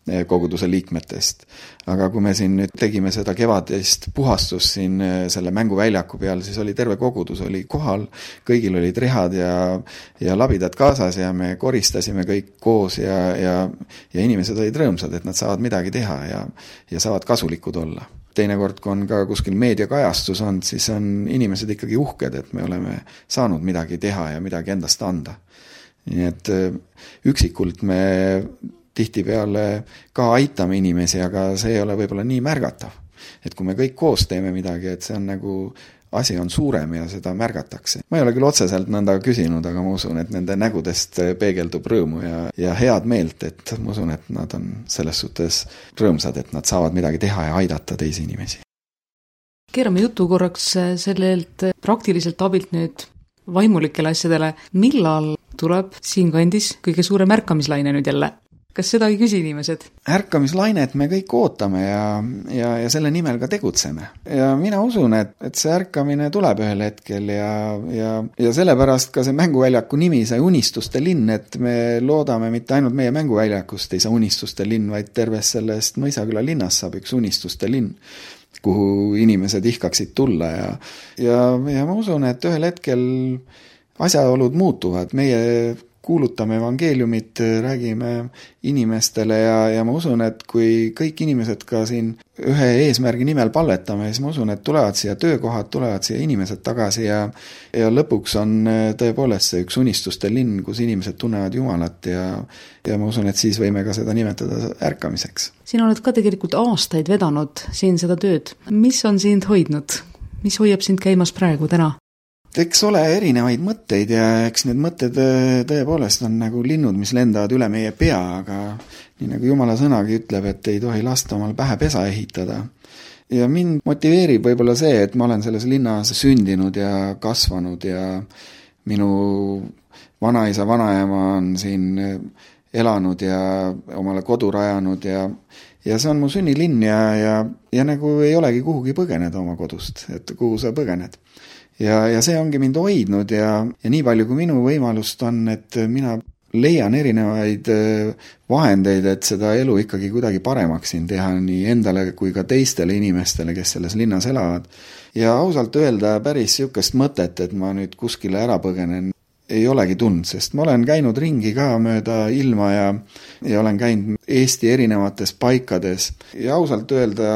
koguduse liikmetest. Aga kui me siin nüüd tegime seda kevadist puhastust siin selle mänguväljaku peal, siis oli terve kogudus oli kohal, kõigil olid rehad ja, ja labidad kaasas ja me koristasime kõik koos ja, ja, ja inimesed olid rõõmsad, et nad saavad midagi teha ja, ja saavad kasulikud olla. Teinekord, kui on ka kuskil meediakajastus on, siis on inimesed ikkagi uhked, et me oleme saanud midagi teha ja midagi endast anda. Nii et üksikult me tihtipeale ka aitame inimesi, aga see ei ole võib-olla nii märgatav. Et kui me kõik koos teeme midagi, et see on nagu, asi on suurem ja seda märgatakse. Ma ei ole küll otseselt nõnda küsinud, aga ma usun, et nende nägudest peegeldub rõõmu ja, ja head meelt, et ma usun, et nad on selles suhtes rõõmsad, et nad saavad midagi teha ja aidata teisi inimesi. Keerame jutu korraks sellelt praktiliselt abilt nüüd vaimulikele asjadele. Millal tuleb siin kandis kõige suure märkamislaine nüüd jälle? Kas seda ei küsi inimesed? Ärkamislainet me kõik ootame ja, ja, ja selle nimel ka tegutseme. Ja mina usun, et, et see ärkamine tuleb ühel hetkel ja, ja, ja sellepärast ka see mänguväljaku nimi sai Unistuste linn, et me loodame mitte ainult meie mänguväljakust ei saa Unistuste linn, vaid terves sellest Mõisaküla linnas saab üks Unistuste linn, kuhu inimesed ihkaksid tulla ja, ja, ja ma usun, et ühel hetkel asjaolud muutuvad. Meie kuulutame evangeeliumit, räägime inimestele ja, ja ma usun, et kui kõik inimesed ka siin ühe eesmärgi nimel palvetame, siis ma usun, et tulevad siia töökohad, tulevad siia inimesed tagasi ja, ja lõpuks on tõepoolest see üks Unistuste linn, kus inimesed tunnevad Jumalat ja, ja ma usun, et siis võime ka seda nimetada ärkamiseks. Sina oled ka tegelikult aastaid vedanud siin seda tööd. Mis on sind hoidnud? Mis hoiab sind käimas praegu täna? Eks ole erinevaid mõtteid ja eks need mõtted tõepoolest on nagu linnud, mis lendavad üle meie pea, aga nii nagu Jumala sõnagi ütleb, et ei tohi lasta omal pähe pesa ehitada. Ja mind motiveerib võib-olla see, et ma olen selles linnas sündinud ja kasvanud ja minu vanaisa, vanaema on siin elanud ja omale kodu rajanud ja, ja see on mu sünnilinn ja, ja, ja nagu ei olegi kuhugi põgeneda oma kodust, et kuhu sa põgened. Ja, ja see ongi mind hoidnud ja, ja nii palju kui minu võimalust on, et mina leian erinevaid vahendeid, et seda elu ikkagi kuidagi paremaks siin teha nii endale kui ka teistele inimestele, kes selles linnas elavad. Ja ausalt öelda päris sihukest mõtet, et ma nüüd kuskile ära põgenen, ei olegi tund, sest ma olen käinud ringi ka mööda ilma ja, ja olen käinud Eesti erinevates paikades ja ausalt öelda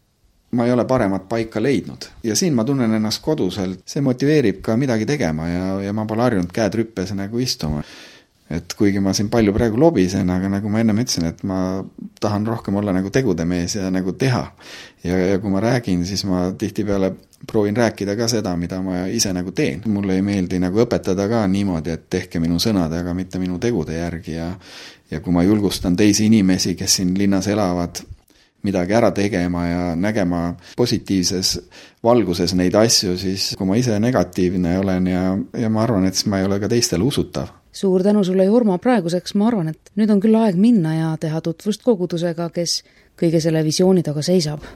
ma ei ole paremat paika leidnud. Ja siin ma tunnen ennast koduselt. See motiveerib ka midagi tegema ja, ja ma pole harjunud käed rüppes nagu istuma. Et kuigi ma siin palju praegu lobisen, aga nagu ma ennem ütlesin, et ma tahan rohkem olla nagu tegudemees ja nagu teha. Ja, ja kui ma räägin, siis ma tihtipeale proovin rääkida ka seda, mida ma ise nagu teen. Mulle ei meeldi nagu õpetada ka niimoodi, et tehke minu sõnade, aga mitte minu tegude järgi. Ja, ja kui ma julgustan teisi inimesi, kes siin linnas elavad, midagi ära tegema ja nägema positiivses valguses neid asju, siis kui ma ise negatiivne olen ja, ja ma arvan, et siis ma ei ole ka teistele usutav. Suur tänu sulle, Jorma, praeguseks. Ma arvan, et nüüd on küll aeg minna ja teha tutvust kogudusega, kes kõige selle visiooni taga seisab.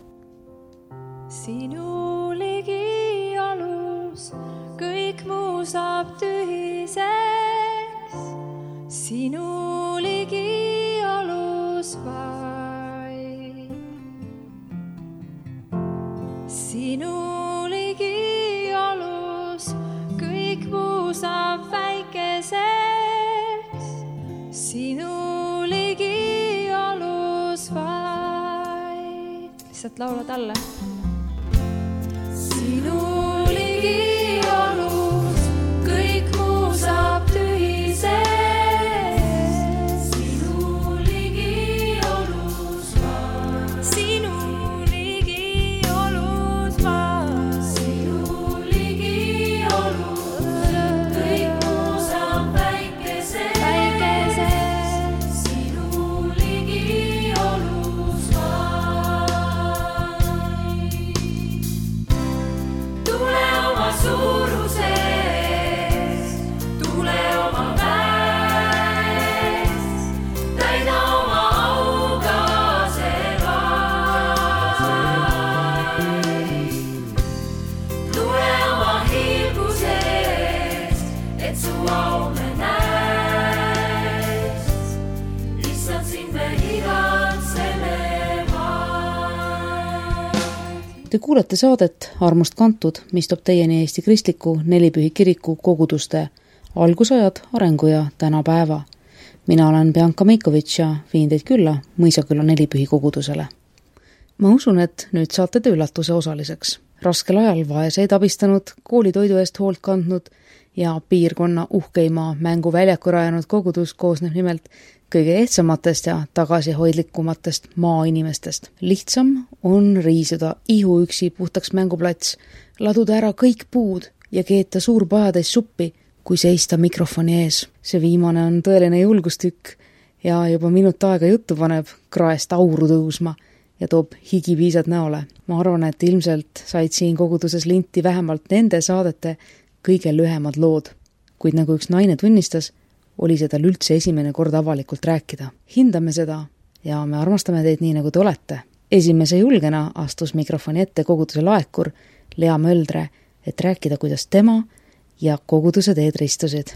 Sinu ligi alus, kõik muu saab tühiseks. Sinu ligi alus vaid. Sinu ligi alus, kõik muu saab väikeseks. Sinu ligi alus vaid. Lihtsalt laulad alla. Sinu ligi alus, kõik muu saab tühiseks. Sinu ligi alus vaid. Sinu Lihtsalt sind me igat Te kuulete saadet Armust kantud, mis toob teieni Eesti Kristliku Nelipühi kiriku koguduste algusajad, arengu ja tänapäeva. Mina olen Bianca Meikovitš ja viin teid külla Mõisaküla Nelipühi kogudusele. Ma usun, et nüüd saate te üllatuse osaliseks. Raskel ajal vaeseid abistanud, koolitoidu eest hoolt kandnud ja piirkonna uhkeima mänguväljaku rajanud kogudus koosneb nimelt kõige ehtsamatest ja tagasihoidlikumatest maainimestest. Lihtsam on riisuda ihuüksi puhtaks mänguplats, laduda ära kõik puud ja keeta suur pajatäis suppi, kui seista mikrofoni ees. See viimane on tõeline julgustükk ja juba minut aega juttu paneb kraest auru tõusma ja toob higipiisad näole. Ma arvan, et ilmselt said siin koguduses linti vähemalt nende saadete kõige lühemad lood, kuid nagu üks naine tunnistas, oli see tal üldse esimene kord avalikult rääkida. Hindame seda ja me armastame teid nii, nagu te olete. Esimese julgena astus mikrofoni ette koguduse laekur Lea Möldre, et rääkida, kuidas tema ja koguduse teed ristusid.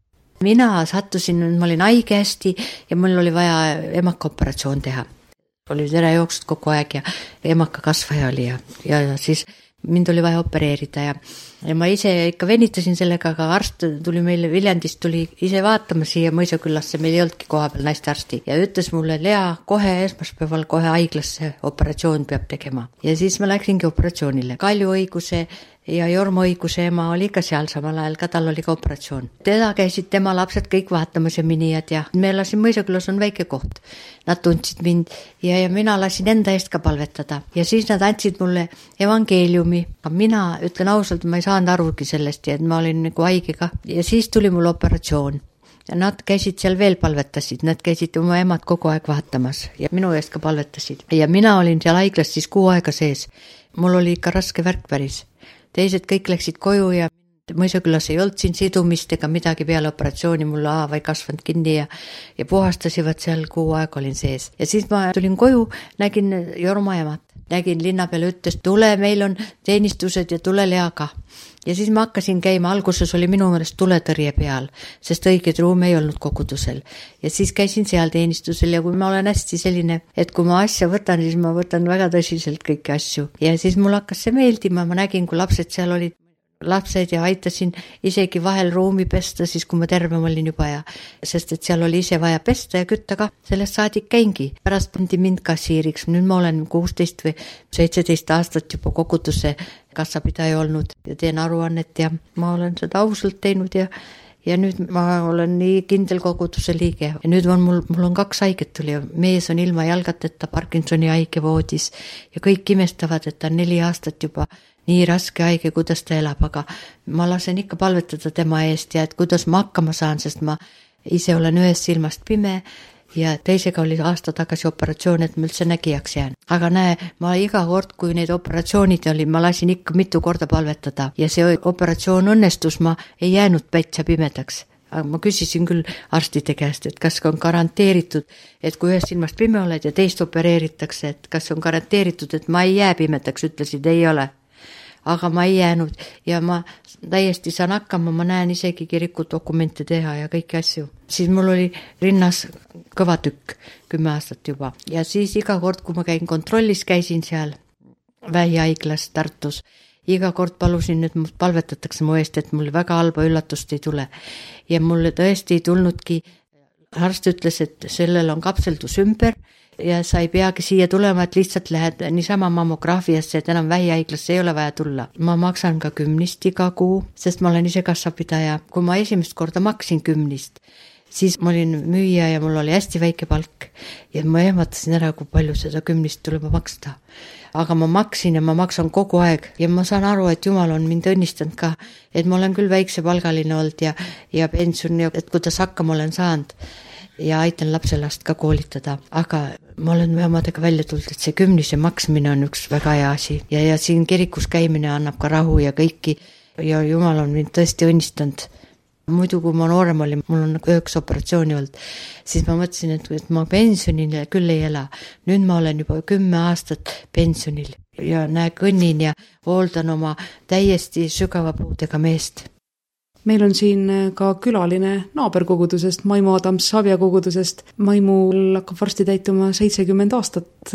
Mina sattusin, ma olin haige hästi ja mul oli vaja emaka operatsioon teha. Oli tere jooksud kogu aeg ja emaka kasvaja oli ja, ja, ja siis mind oli vaja opereerida ja, ja ma ise ikka venitasin sellega, aga arst tuli meile Viljandist, tuli ise vaatama siia Mõisakülasse, meil ei olnudki koha peal naiste arsti ja ütles mulle, Lea, kohe esmaspäeval kohe haiglasse operatsioon peab tegema. Ja siis ma läksingi operatsioonile. Kaljuõiguse ja jormoõiguse ema oli ka seal samal ajal, ka tal oli ka operatsioon. Teda käisid tema lapsed kõik vaatamas ja minijad ja me lasin Mõisakülas on väike koht. Nad tundsid mind ja, ja mina lasin enda eest ka palvetada. Ja siis nad andsid mulle evangeeliumi. Mina ütlen ausalt, ma ei saanud arugi sellest ja et ma olin nagu haigega. Ja siis tuli mul operatsioon. Ja nad käisid seal veel palvetasid, nad käisid oma emad kogu aeg vaatamas ja minu eest ka palvetasid. Ja mina olin seal haiglas siis kuu aega sees. Mul oli ikka raske värk päris. Teised kõik läksid koju ja Mõisakülas ei olnud siin sidumist ega midagi peale operatsiooni, mulle haava ei kasvanud kinni ja, ja puhastasivad seal kuu aeg olin sees. Ja siis ma tulin koju, nägin Jorma emat, nägin linna peale, ütles, tule, meil on teenistused ja tule Leaga. Ja siis ma hakkasin käima, alguses oli minu meelest tuletõrje peal, sest õigeid ruume ei olnud kogudusel. Ja siis käisin seal teenistusel ja kui ma olen hästi selline, et kui ma asja võtan, siis ma võtan väga tõsiselt kõiki asju. Ja siis mul hakkas see meeldima, ma nägin, kui lapsed seal olid, lapsed ja aitasin isegi vahel ruumi pesta, siis kui ma terve olin juba ja sest et seal oli ise vaja pesta ja kütta ka, sellest saadik käingi. Pärast pandi mind kassiiriks, nüüd ma olen kuusteist või seitseteist aastat juba koguduse kassapidaja olnud ja teen aruannet ja ma olen seda ausalt teinud ja ja nüüd ma olen nii kindel koguduse liige ja nüüd on mul, mul on kaks haiget tuli ja mees on ilma jalgateta Parkinsoni haige voodis ja kõik imestavad, et ta on neli aastat juba nii raske haige, kuidas ta elab, aga ma lasen ikka palvetada tema eest ja et kuidas ma hakkama saan, sest ma ise olen ühest silmast pime ja teisega oli aasta tagasi operatsioon, et ma üldse nägijaks jään. Aga näe, ma iga kord, kui need operatsioonid oli, ma lasin ikka mitu korda palvetada ja see operatsioon õnnestus, ma ei jäänud päitsa pimedaks. Aga ma küsisin küll arstide käest, et kas on garanteeritud, et kui ühest silmast pime oled ja teist opereeritakse, et kas on garanteeritud, et ma ei jää pimedaks, ütlesid, ei ole. Aga ma ei jäänud ja ma täiesti saan hakkama, ma näen isegi kirikudokumente teha ja kõiki asju. Siis mul oli rinnas kõva tükk, kümme aastat juba. Ja siis iga kord, kui ma käin kontrollis, käisin seal vähihaiglas Tartus. Iga kord palusin, et mul palvetatakse mu eest, et mul väga halba üllatust ei tule. Ja mulle tõesti ei tulnudki, arst ütles, et sellel on kapseldus ümber, ja sa ei peagi siia tulema, et lihtsalt lähed niisama mammograafiasse, et enam vähihaiglasse ei ole vaja tulla. Ma maksan ka kümnist iga kuu, sest ma olen ise kassapidaja. Kui ma esimest korda maksin kümnist, siis ma olin müüja ja mul oli hästi väike palk ja ma ehmatasin ära, kui palju seda kümnist tuleb maksta. Aga ma maksin ja ma maksan kogu aeg ja ma saan aru, et Jumal on mind õnnistanud ka, et ma olen küll väikse palgaline olnud ja, ja pension ja et kuidas hakkama olen saanud ja aitan lapselast ka koolitada, aga ma olen omadega välja tulnud, et see kümnise maksmine on üks väga hea asi ja, ja siin kirikus käimine annab ka rahu ja kõiki ja Jumal on mind tõesti õnnistanud. Muidu kui ma noorem olin, mul on üheks operatsiooni olnud, siis ma mõtlesin, et, et ma pensionil küll ei ela. Nüüd ma olen juba kümme aastat pensionil ja näe kõnnin ja hooldan oma täiesti sügava puudega meest. Meil on siin ka külaline naaberkogudusest, Maimu Adams Savja kogudusest. Maimul hakkab varsti täituma seitsekümmend aastat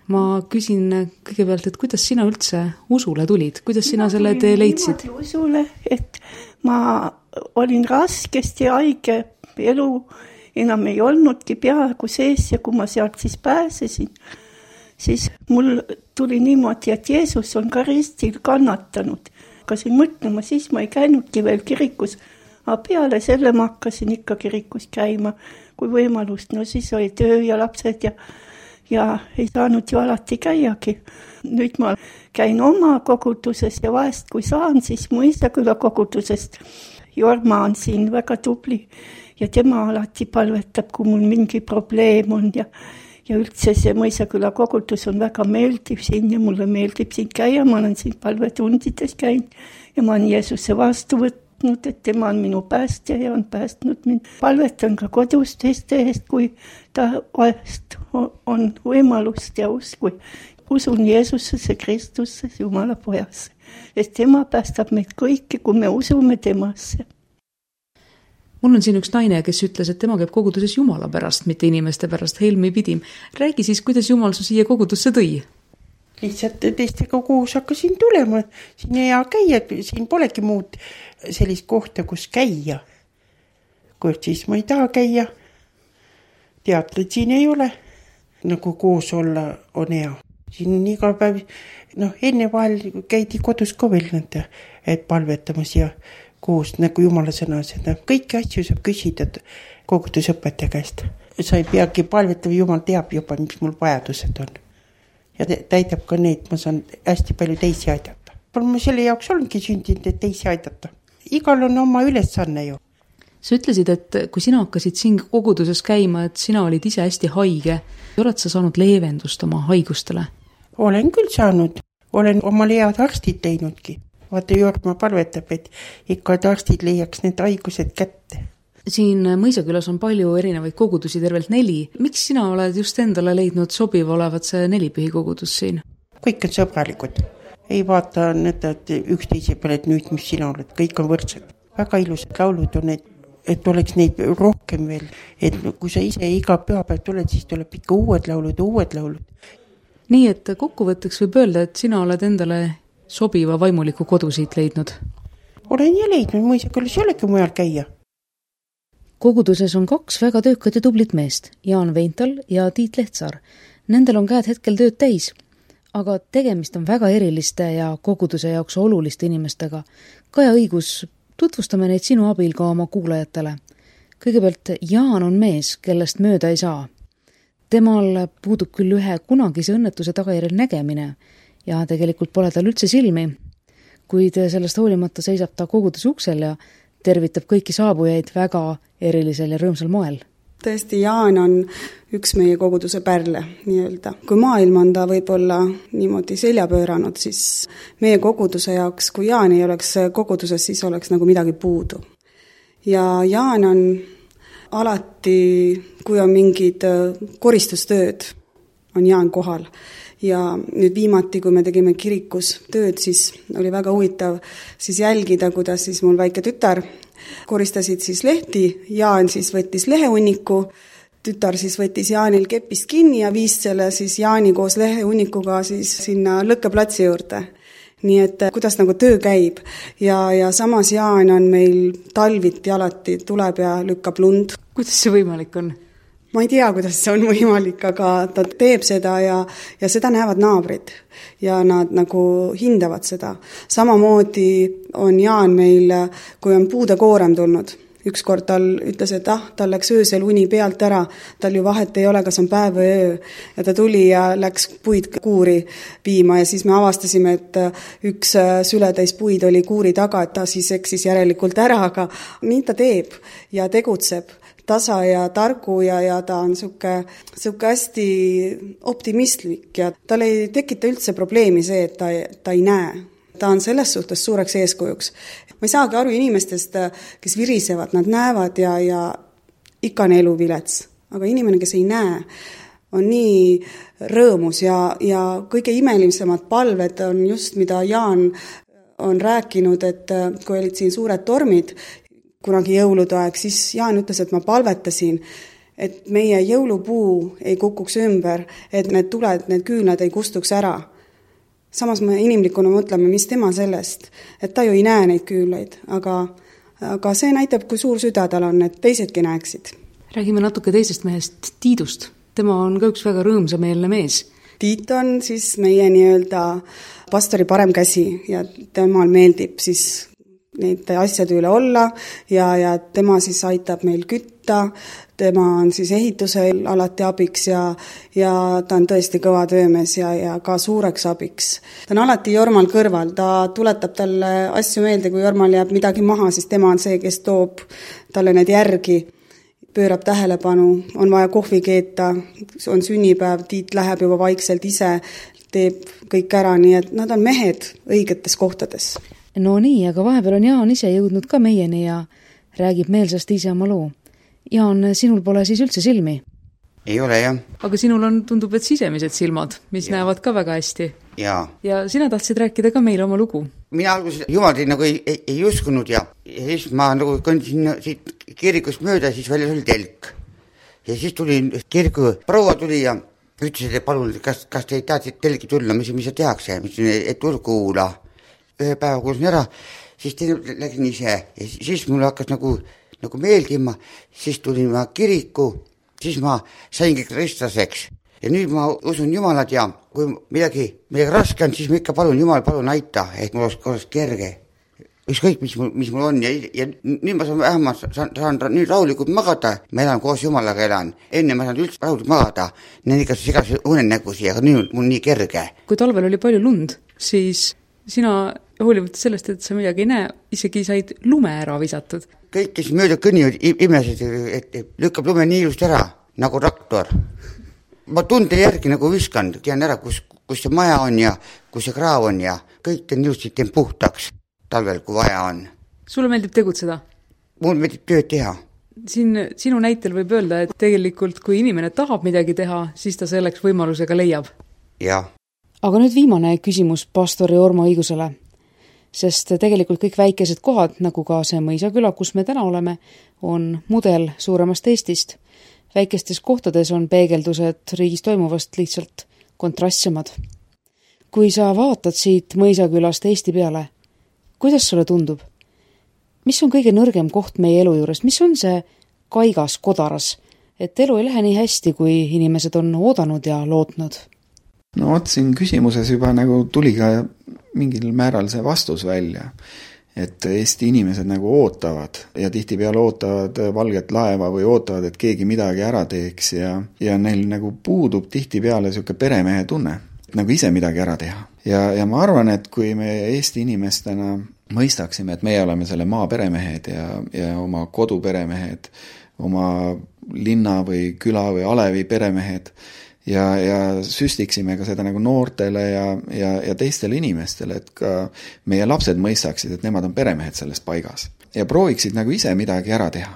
ma küsin kõigepealt, et kuidas sina üldse usule tulid, kuidas sina selle tee leidsid? Usule, et ma olin raskesti haige, elu enam ei olnudki peaaegu sees ja kui ma sealt siis pääsesin, siis mul tuli niimoodi, et Jeesus on ka ristil kannatanud. Hakkasin mõtlema, siis ma ei käinudki veel kirikus, aga peale selle ma hakkasin ikka kirikus käima, kui võimalust, no siis oli töö ja lapsed ja ja ei saanud ju alati käiagi. Nüüd ma käin oma koguduses ja vahest kui saan, siis Mõisaküla kogudusest. Jorma on siin väga tubli ja tema alati palvetab, kui mul mingi probleem on ja, ja üldse see Mõisaküla kogudus on väga meeldiv siin ja mulle meeldib siin käia. Ma olen siin palvetundides käinud ja ma olen Jeesuse vastu võtnud, et tema on minu päästja ja on päästnud mind. Palvetan ka kodus teiste eest, kui ta vahest on võimalust ja usku. Usun Jeesusesse, Kristusse, Jumala pojasse. Sest tema päästab meid kõiki, kui me usume temasse. Mul on siin üks naine, kes ütles, et tema käib koguduses Jumala pärast, mitte inimeste pärast. Helmi Pidim, räägi siis, kuidas Jumal su siia kogudusse tõi? Lihtsalt teistega koos hakkasin tulema. Siin ei hea käia, siin polegi muud sellist kohta, kus käia. Kui siis ma ei taha käia. Teatrid siin ei ole. Nagu koos olla on hea. Siin on iga päev, noh, enne vahel käidi kodus ka veel nende, et palvetamas ja koos nagu Jumala sõnas, et kõiki asju saab küsida kogudusõpetaja käest. Sa ei peagi palvetama, Jumal teab juba, mis mul vajadused on. Ja täidab ka neid, ma saan hästi palju teisi aidata. Ma selle jaoks olengi sündinud, et teisi aidata. Igal on oma ülesanne ju. Sa ütlesid, et kui sina hakkasid siin koguduses käima, et sina olid ise hästi haige. Oled sa saanud leevendust oma haigustele? Olen küll saanud. Olen oma head arstid teinudki. Vaata, Jorma palvetab, et ikka arstid leiaks need haigused kätte. Siin Mõisakülas on palju erinevaid kogudusi, tervelt neli. Miks sina oled just endale leidnud sobiv olevat see nelipühi kogudus siin? Kõik on sõbralikud. Ei vaata need üksteise peale, et nüüd, mis sina oled. Kõik on võrdsed. Väga ilusad laulud on, et, et oleks neid rohkem veel. Et kui sa ise iga pühapäev tuled, siis tuleb ikka uued laulud, uued laulud. Nii, et kokkuvõtteks võib öelda, et sina oled endale sobiva vaimuliku kodu siit leidnud? Olen ja leidnud, Mõisakülas ei olegi mujal käia. Koguduses on kaks väga töökad ja tublit meest, Jaan Veintal ja Tiit Lehtsaar. Nendel on käed hetkel tööd täis, aga tegemist on väga eriliste ja koguduse jaoks oluliste inimestega. Kaja Õigus, tutvustame neid sinu abil ka oma kuulajatele. Kõigepealt Jaan on mees, kellest mööda ei saa. Temal puudub küll ühe kunagise õnnetuse tagajärjel nägemine ja tegelikult pole tal üldse silmi, kuid sellest hoolimata seisab ta koguduse uksel ja tervitab kõiki saabujaid väga erilisel ja rõõmsal moel. Tõesti, Jaan on üks meie koguduse pärle, nii-öelda. Kui maailm on ta võib-olla niimoodi selja pööranud, siis meie koguduse jaoks, kui Jaan ei oleks koguduses, siis oleks nagu midagi puudu. Ja Jaan on alati, kui on mingid koristustööd, on Jaan kohal. Ja nüüd viimati, kui me tegime kirikus tööd, siis oli väga huvitav siis jälgida, kuidas siis mul väike tütar koristasid siis lehti, Jaan siis võttis lehehunniku, tütar siis võttis Jaanil kepist kinni ja viis selle siis Jaani koos lehehunnikuga siis sinna lõkkeplatsi juurde. Nii et kuidas nagu töö käib ja, ja samas Jaan on meil talviti alati tuleb ja lükkab lund. Kuidas see võimalik on? Ma ei tea, kuidas see on võimalik, aga ta teeb seda ja, ja seda näevad naabrid ja nad nagu hindavad seda. Samamoodi on Jaan meil, kui on puudekoorem tulnud. Ükskord tal ütles, et ah, tal läks öösel uni pealt ära, tal ju vahet ei ole, kas on päev või öö. Ja ta tuli ja läks puid kuuri viima ja siis me avastasime, et üks sületäis puid oli kuuri taga, et ta siis eksis järelikult ära, aga nii ta teeb ja tegutseb tasa ja targu ja, ja ta on suke, suke hästi optimistlik ja tal ei tekita üldse probleemi see, et ta, ta ei näe. Ta on selles suhtes suureks eeskujuks. Ma ei saagi aru inimestest, kes virisevad, nad näevad ja, ja ikka on elu vilets. Aga inimene, kes ei näe, on nii rõõmus ja, ja kõige imelisemad palved on just, mida Jaan on rääkinud, et kui olid siin suured tormid, kunagi jõulude aeg, siis Jaan ütles, et ma palvetasin, et meie jõulupuu ei kukuks ümber, et need tuled, need küünlad ei kustuks ära. Samas me inimlikuna mõtleme, mis tema sellest, et ta ju ei näe neid küünlaid, aga, aga see näitab, kui suur süda tal on, et teisedki näeksid. Räägime natuke teisest mehest, Tiidust. Tema on ka üks väga rõõmsameelne mees. Tiit on siis meie nii-öelda pastori parem käsi ja temal meeldib siis neid asjade üle olla ja, ja tema siis aitab meil kütta, tema on siis ehitusel alati abiks ja, ja ta on tõesti kõva töömees ja, ja ka suureks abiks. Ta on alati Jormal kõrval, ta tuletab talle asju meelde, kui Jormal jääb midagi maha, siis tema on see, kes toob talle need järgi, pöörab tähelepanu, on vaja kohvi keeta, on sünnipäev, Tiit läheb juba vaikselt ise, teeb kõik ära, nii et nad on mehed õigetes kohtades. No nii, aga vahepeal on Jaan ise jõudnud ka meieni ja räägib meelsast ise oma loo. Jaan, sinul pole siis üldse silmi? Ei ole, jah. Aga sinul on, tundub, et sisemised silmad, mis ja. näevad ka väga hästi. Ja. ja sina tahtsid rääkida ka meile oma lugu? Mina alguses jumaldi nagu ei, ei, ei uskunud ja, ja siis ma nagu kõndisin siit kirikust mööda, siis väljas oli telk. Ja siis tuli kiriku proua tuli ja ütles, et palun, kas, kas te ei tahtsid telki tulla, mis, mis tehakse, mis et turkuula. Ühe päeva kuulsin ära, siis läksin ise ja siis mul hakkas nagu, nagu meeldima, siis tulin ma kiriku, siis ma saingi kristlaseks ja nüüd ma usun Jumalat ja kui midagi, midagi raske on, siis ma ikka palun Jumal, palun aita, et mul oleks, oleks kerge. Ükskõik, mis mul, mis mul on ja, ja nüüd ma saan vähemalt saan, saan nüüd rahulikult magada, ma elan koos Jumalaga elan, enne ma saan üldse rahulikult magada, need ikka segas unenägusi, aga nüüd mul nii kerge. Kui talvel oli palju lund, siis sina hoolivalt sellest, et sa midagi ei näe, isegi said lume ära visatud. Kõik, kes mööda kõnnivad, imesid, et lükkab lume nii just ära, nagu traktor. Ma tunde järgi nagu viskan, tean ära, kus, kus see maja on ja kus see kraav on ja kõik teen just teen puhtaks talvel, kui vaja on. Sulle meeldib tegutseda? Mul meeldib tööd teha. Siin, sinu näitel võib öelda, et tegelikult kui inimene tahab midagi teha, siis ta selleks võimalusega leiab. Jah. Aga nüüd viimane küsimus pastori Ormo õigusele. Sest tegelikult kõik väikesed kohad, nagu ka see Mõisaküla, kus me täna oleme, on mudel suuremast Eestist. Väikestes kohtades on peegeldused riigis toimuvast lihtsalt kontrastsemad. Kui sa vaatad siit Mõisakülast Eesti peale, kuidas sulle tundub? Mis on kõige nõrgem koht meie elu juures? Mis on see kaigas kodaras, et elu ei lähe nii hästi, kui inimesed on oodanud ja lootnud? No oot, siin küsimuses juba nagu tuli ka mingil määral see vastus välja, et Eesti inimesed nagu ootavad ja tihtipeale ootavad valget laeva või ootavad, et keegi midagi ära teeks ja, ja neil nagu puudub tihtipeale siuke peremehe tunne, nagu ise midagi ära teha. Ja, ja ma arvan, et kui me Eesti inimestena mõistaksime, et meie oleme selle maa peremehed ja, ja oma kodu peremehed, oma linna või küla või alevi peremehed, ja, ja süstiksime ka seda nagu noortele ja, ja, ja teistele inimestele, et ka meie lapsed mõistaksid, et nemad on peremehed selles paigas ja prooviksid nagu ise midagi ära teha.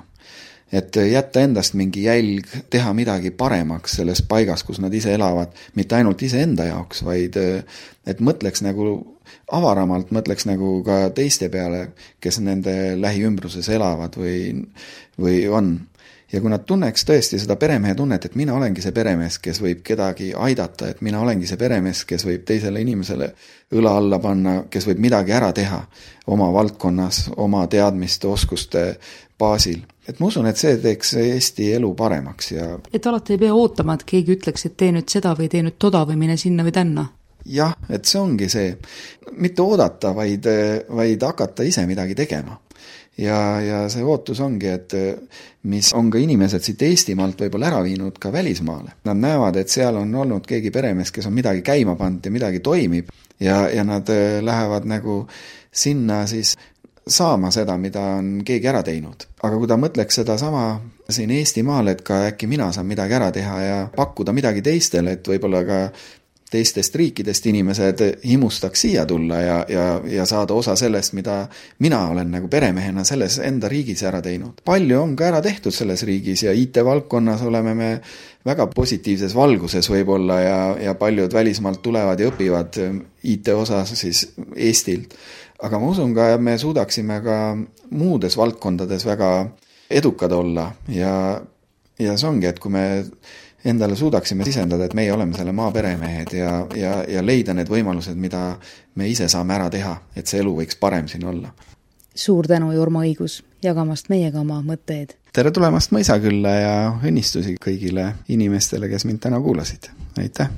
Et jätta endast mingi jälg, teha midagi paremaks selles paigas, kus nad ise elavad, mitte ainult ise enda jaoks, vaid et mõtleks nagu avaramalt, mõtleks nagu ka teiste peale, kes nende lähiümbruses elavad või, või on. Ja kui nad tunneks tõesti seda peremehe tunnet, et mina olengi see peremees, kes võib kedagi aidata, et mina olengi see peremees, kes võib teisele inimesele õla alla panna, kes võib midagi ära teha oma valdkonnas, oma teadmiste, oskuste baasil. Et ma usun, et see teeks Eesti elu paremaks. Ja... Et alati ei pea ootama, et keegi ütleks, et tee nüüd seda või tee nüüd toda või mine sinna või tänna. Jah, et see ongi see. Mitte oodata, vaid, vaid hakata ise midagi tegema. Ja, ja see ootus ongi, et mis on ka inimesed siit Eestimaalt võib-olla ära viinud ka välismaale. Nad näevad, et seal on olnud keegi peremees, kes on midagi käima pannud ja midagi toimib ja, ja nad lähevad nagu sinna siis saama seda, mida on keegi ära teinud. Aga kui ta mõtleks seda sama siin Eestimaal, et ka äkki mina saan midagi ära teha ja pakkuda midagi teistele, et võib-olla ka teistest riikidest inimesed himustaks siia tulla ja, ja, ja saada osa sellest, mida mina olen nagu peremehena selles enda riigis ära teinud. Palju on ka ära tehtud selles riigis ja I T-valdkonnas oleme me väga positiivses valguses võib-olla ja, ja paljud välismaalt tulevad ja õpivad I T osas siis Eestilt. Aga ma usun ka, et me suudaksime ka muudes valdkondades väga edukad olla ja ja see ongi, et kui me endale suudaksime sisendada, et meie oleme selle maa peremehed ja, ja, ja leida need võimalused, mida me ise saame ära teha, et see elu võiks parem siin olla. Suur tänu, Jorma Õigus, jagamast meiega oma mõtteid. Tere tulemast Mõisakülla ja õnnistusi kõigile inimestele, kes mind täna kuulasid. Aitäh!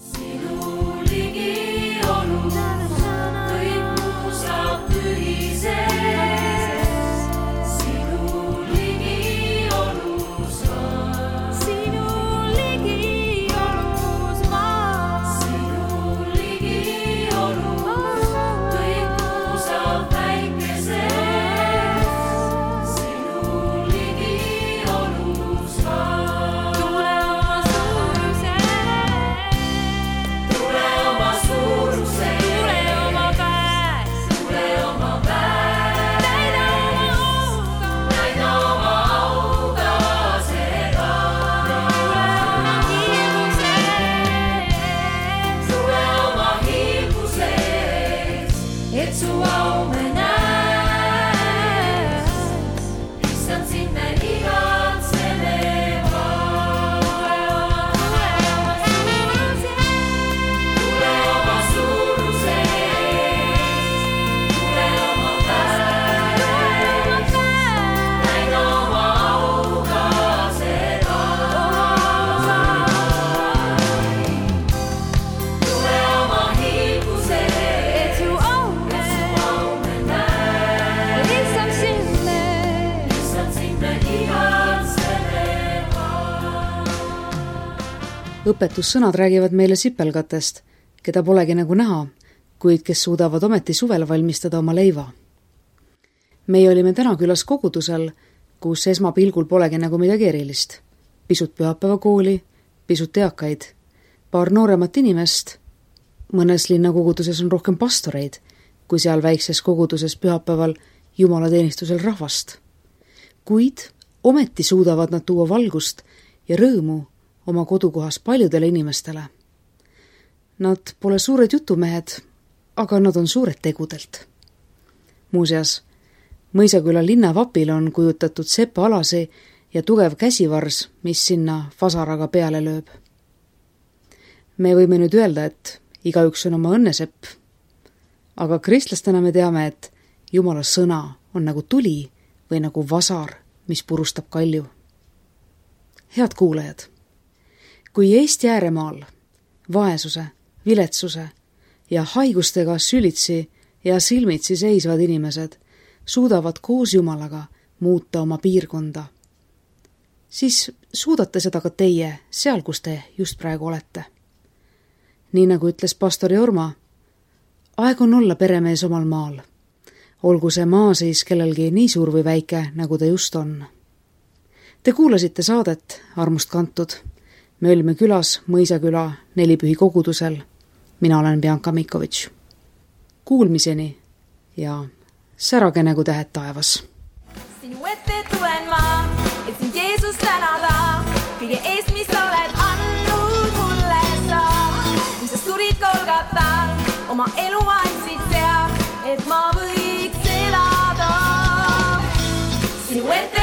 Õpetussõnad räägivad meile sipelgatest, keda polegi nagu näha, kuid kes suudavad ometi suvel valmistada oma leiva. Meie olime täna külas kogudusel, kus esmapilgul polegi nagu midagi erilist. Pisut pühapäevakooli, pisut eakaid, paar nooremat inimest. Mõnes linnakoguduses on rohkem pastoreid, kui seal väikses koguduses pühapäeval jumalateenistusel rahvast. Kuid ometi suudavad nad tuua valgust ja rõõmu oma kodukohas paljudele inimestele. Nad pole suured jutumehed, aga nad on suured tegudelt. Muuseas, Mõisaküla linnavapil on kujutatud sepa alasi ja tugev käsivars, mis sinna vasaraga peale lööb. Me võime nüüd öelda, et igaüks on oma õnnesepp, aga kristlastena me teame, et Jumala sõna on nagu tuli või nagu vasar, mis purustab kalju. Head kuulajad! Kui Eesti ääremaal vaesuse, viletsuse ja haigustega sülitsi ja silmitsi seisvad inimesed suudavad koos Jumalaga muuta oma piirkonda, siis suudate seda ka teie seal, kus te just praegu olete. Nii nagu ütles pastor Jorma, aeg on olla peremees omal maal. Olgu see maa siis kellelgi nii suur või väike, nagu ta just on. Te kuulasite saadet Armust kantud. Me olime külas Mõisaküla Nelipühi kogudusel. Mina olen Bianca Mikovitš. Kuulmiseni ja särage nagu tähed taevas. Sinu ette tulen ma, et sind Jeesus tänada. Kõige eest, mis oled andnud mulle sa. Mis sa surid Golgatal, oma elu andsid seal, et ma võiks elada. Sinu ette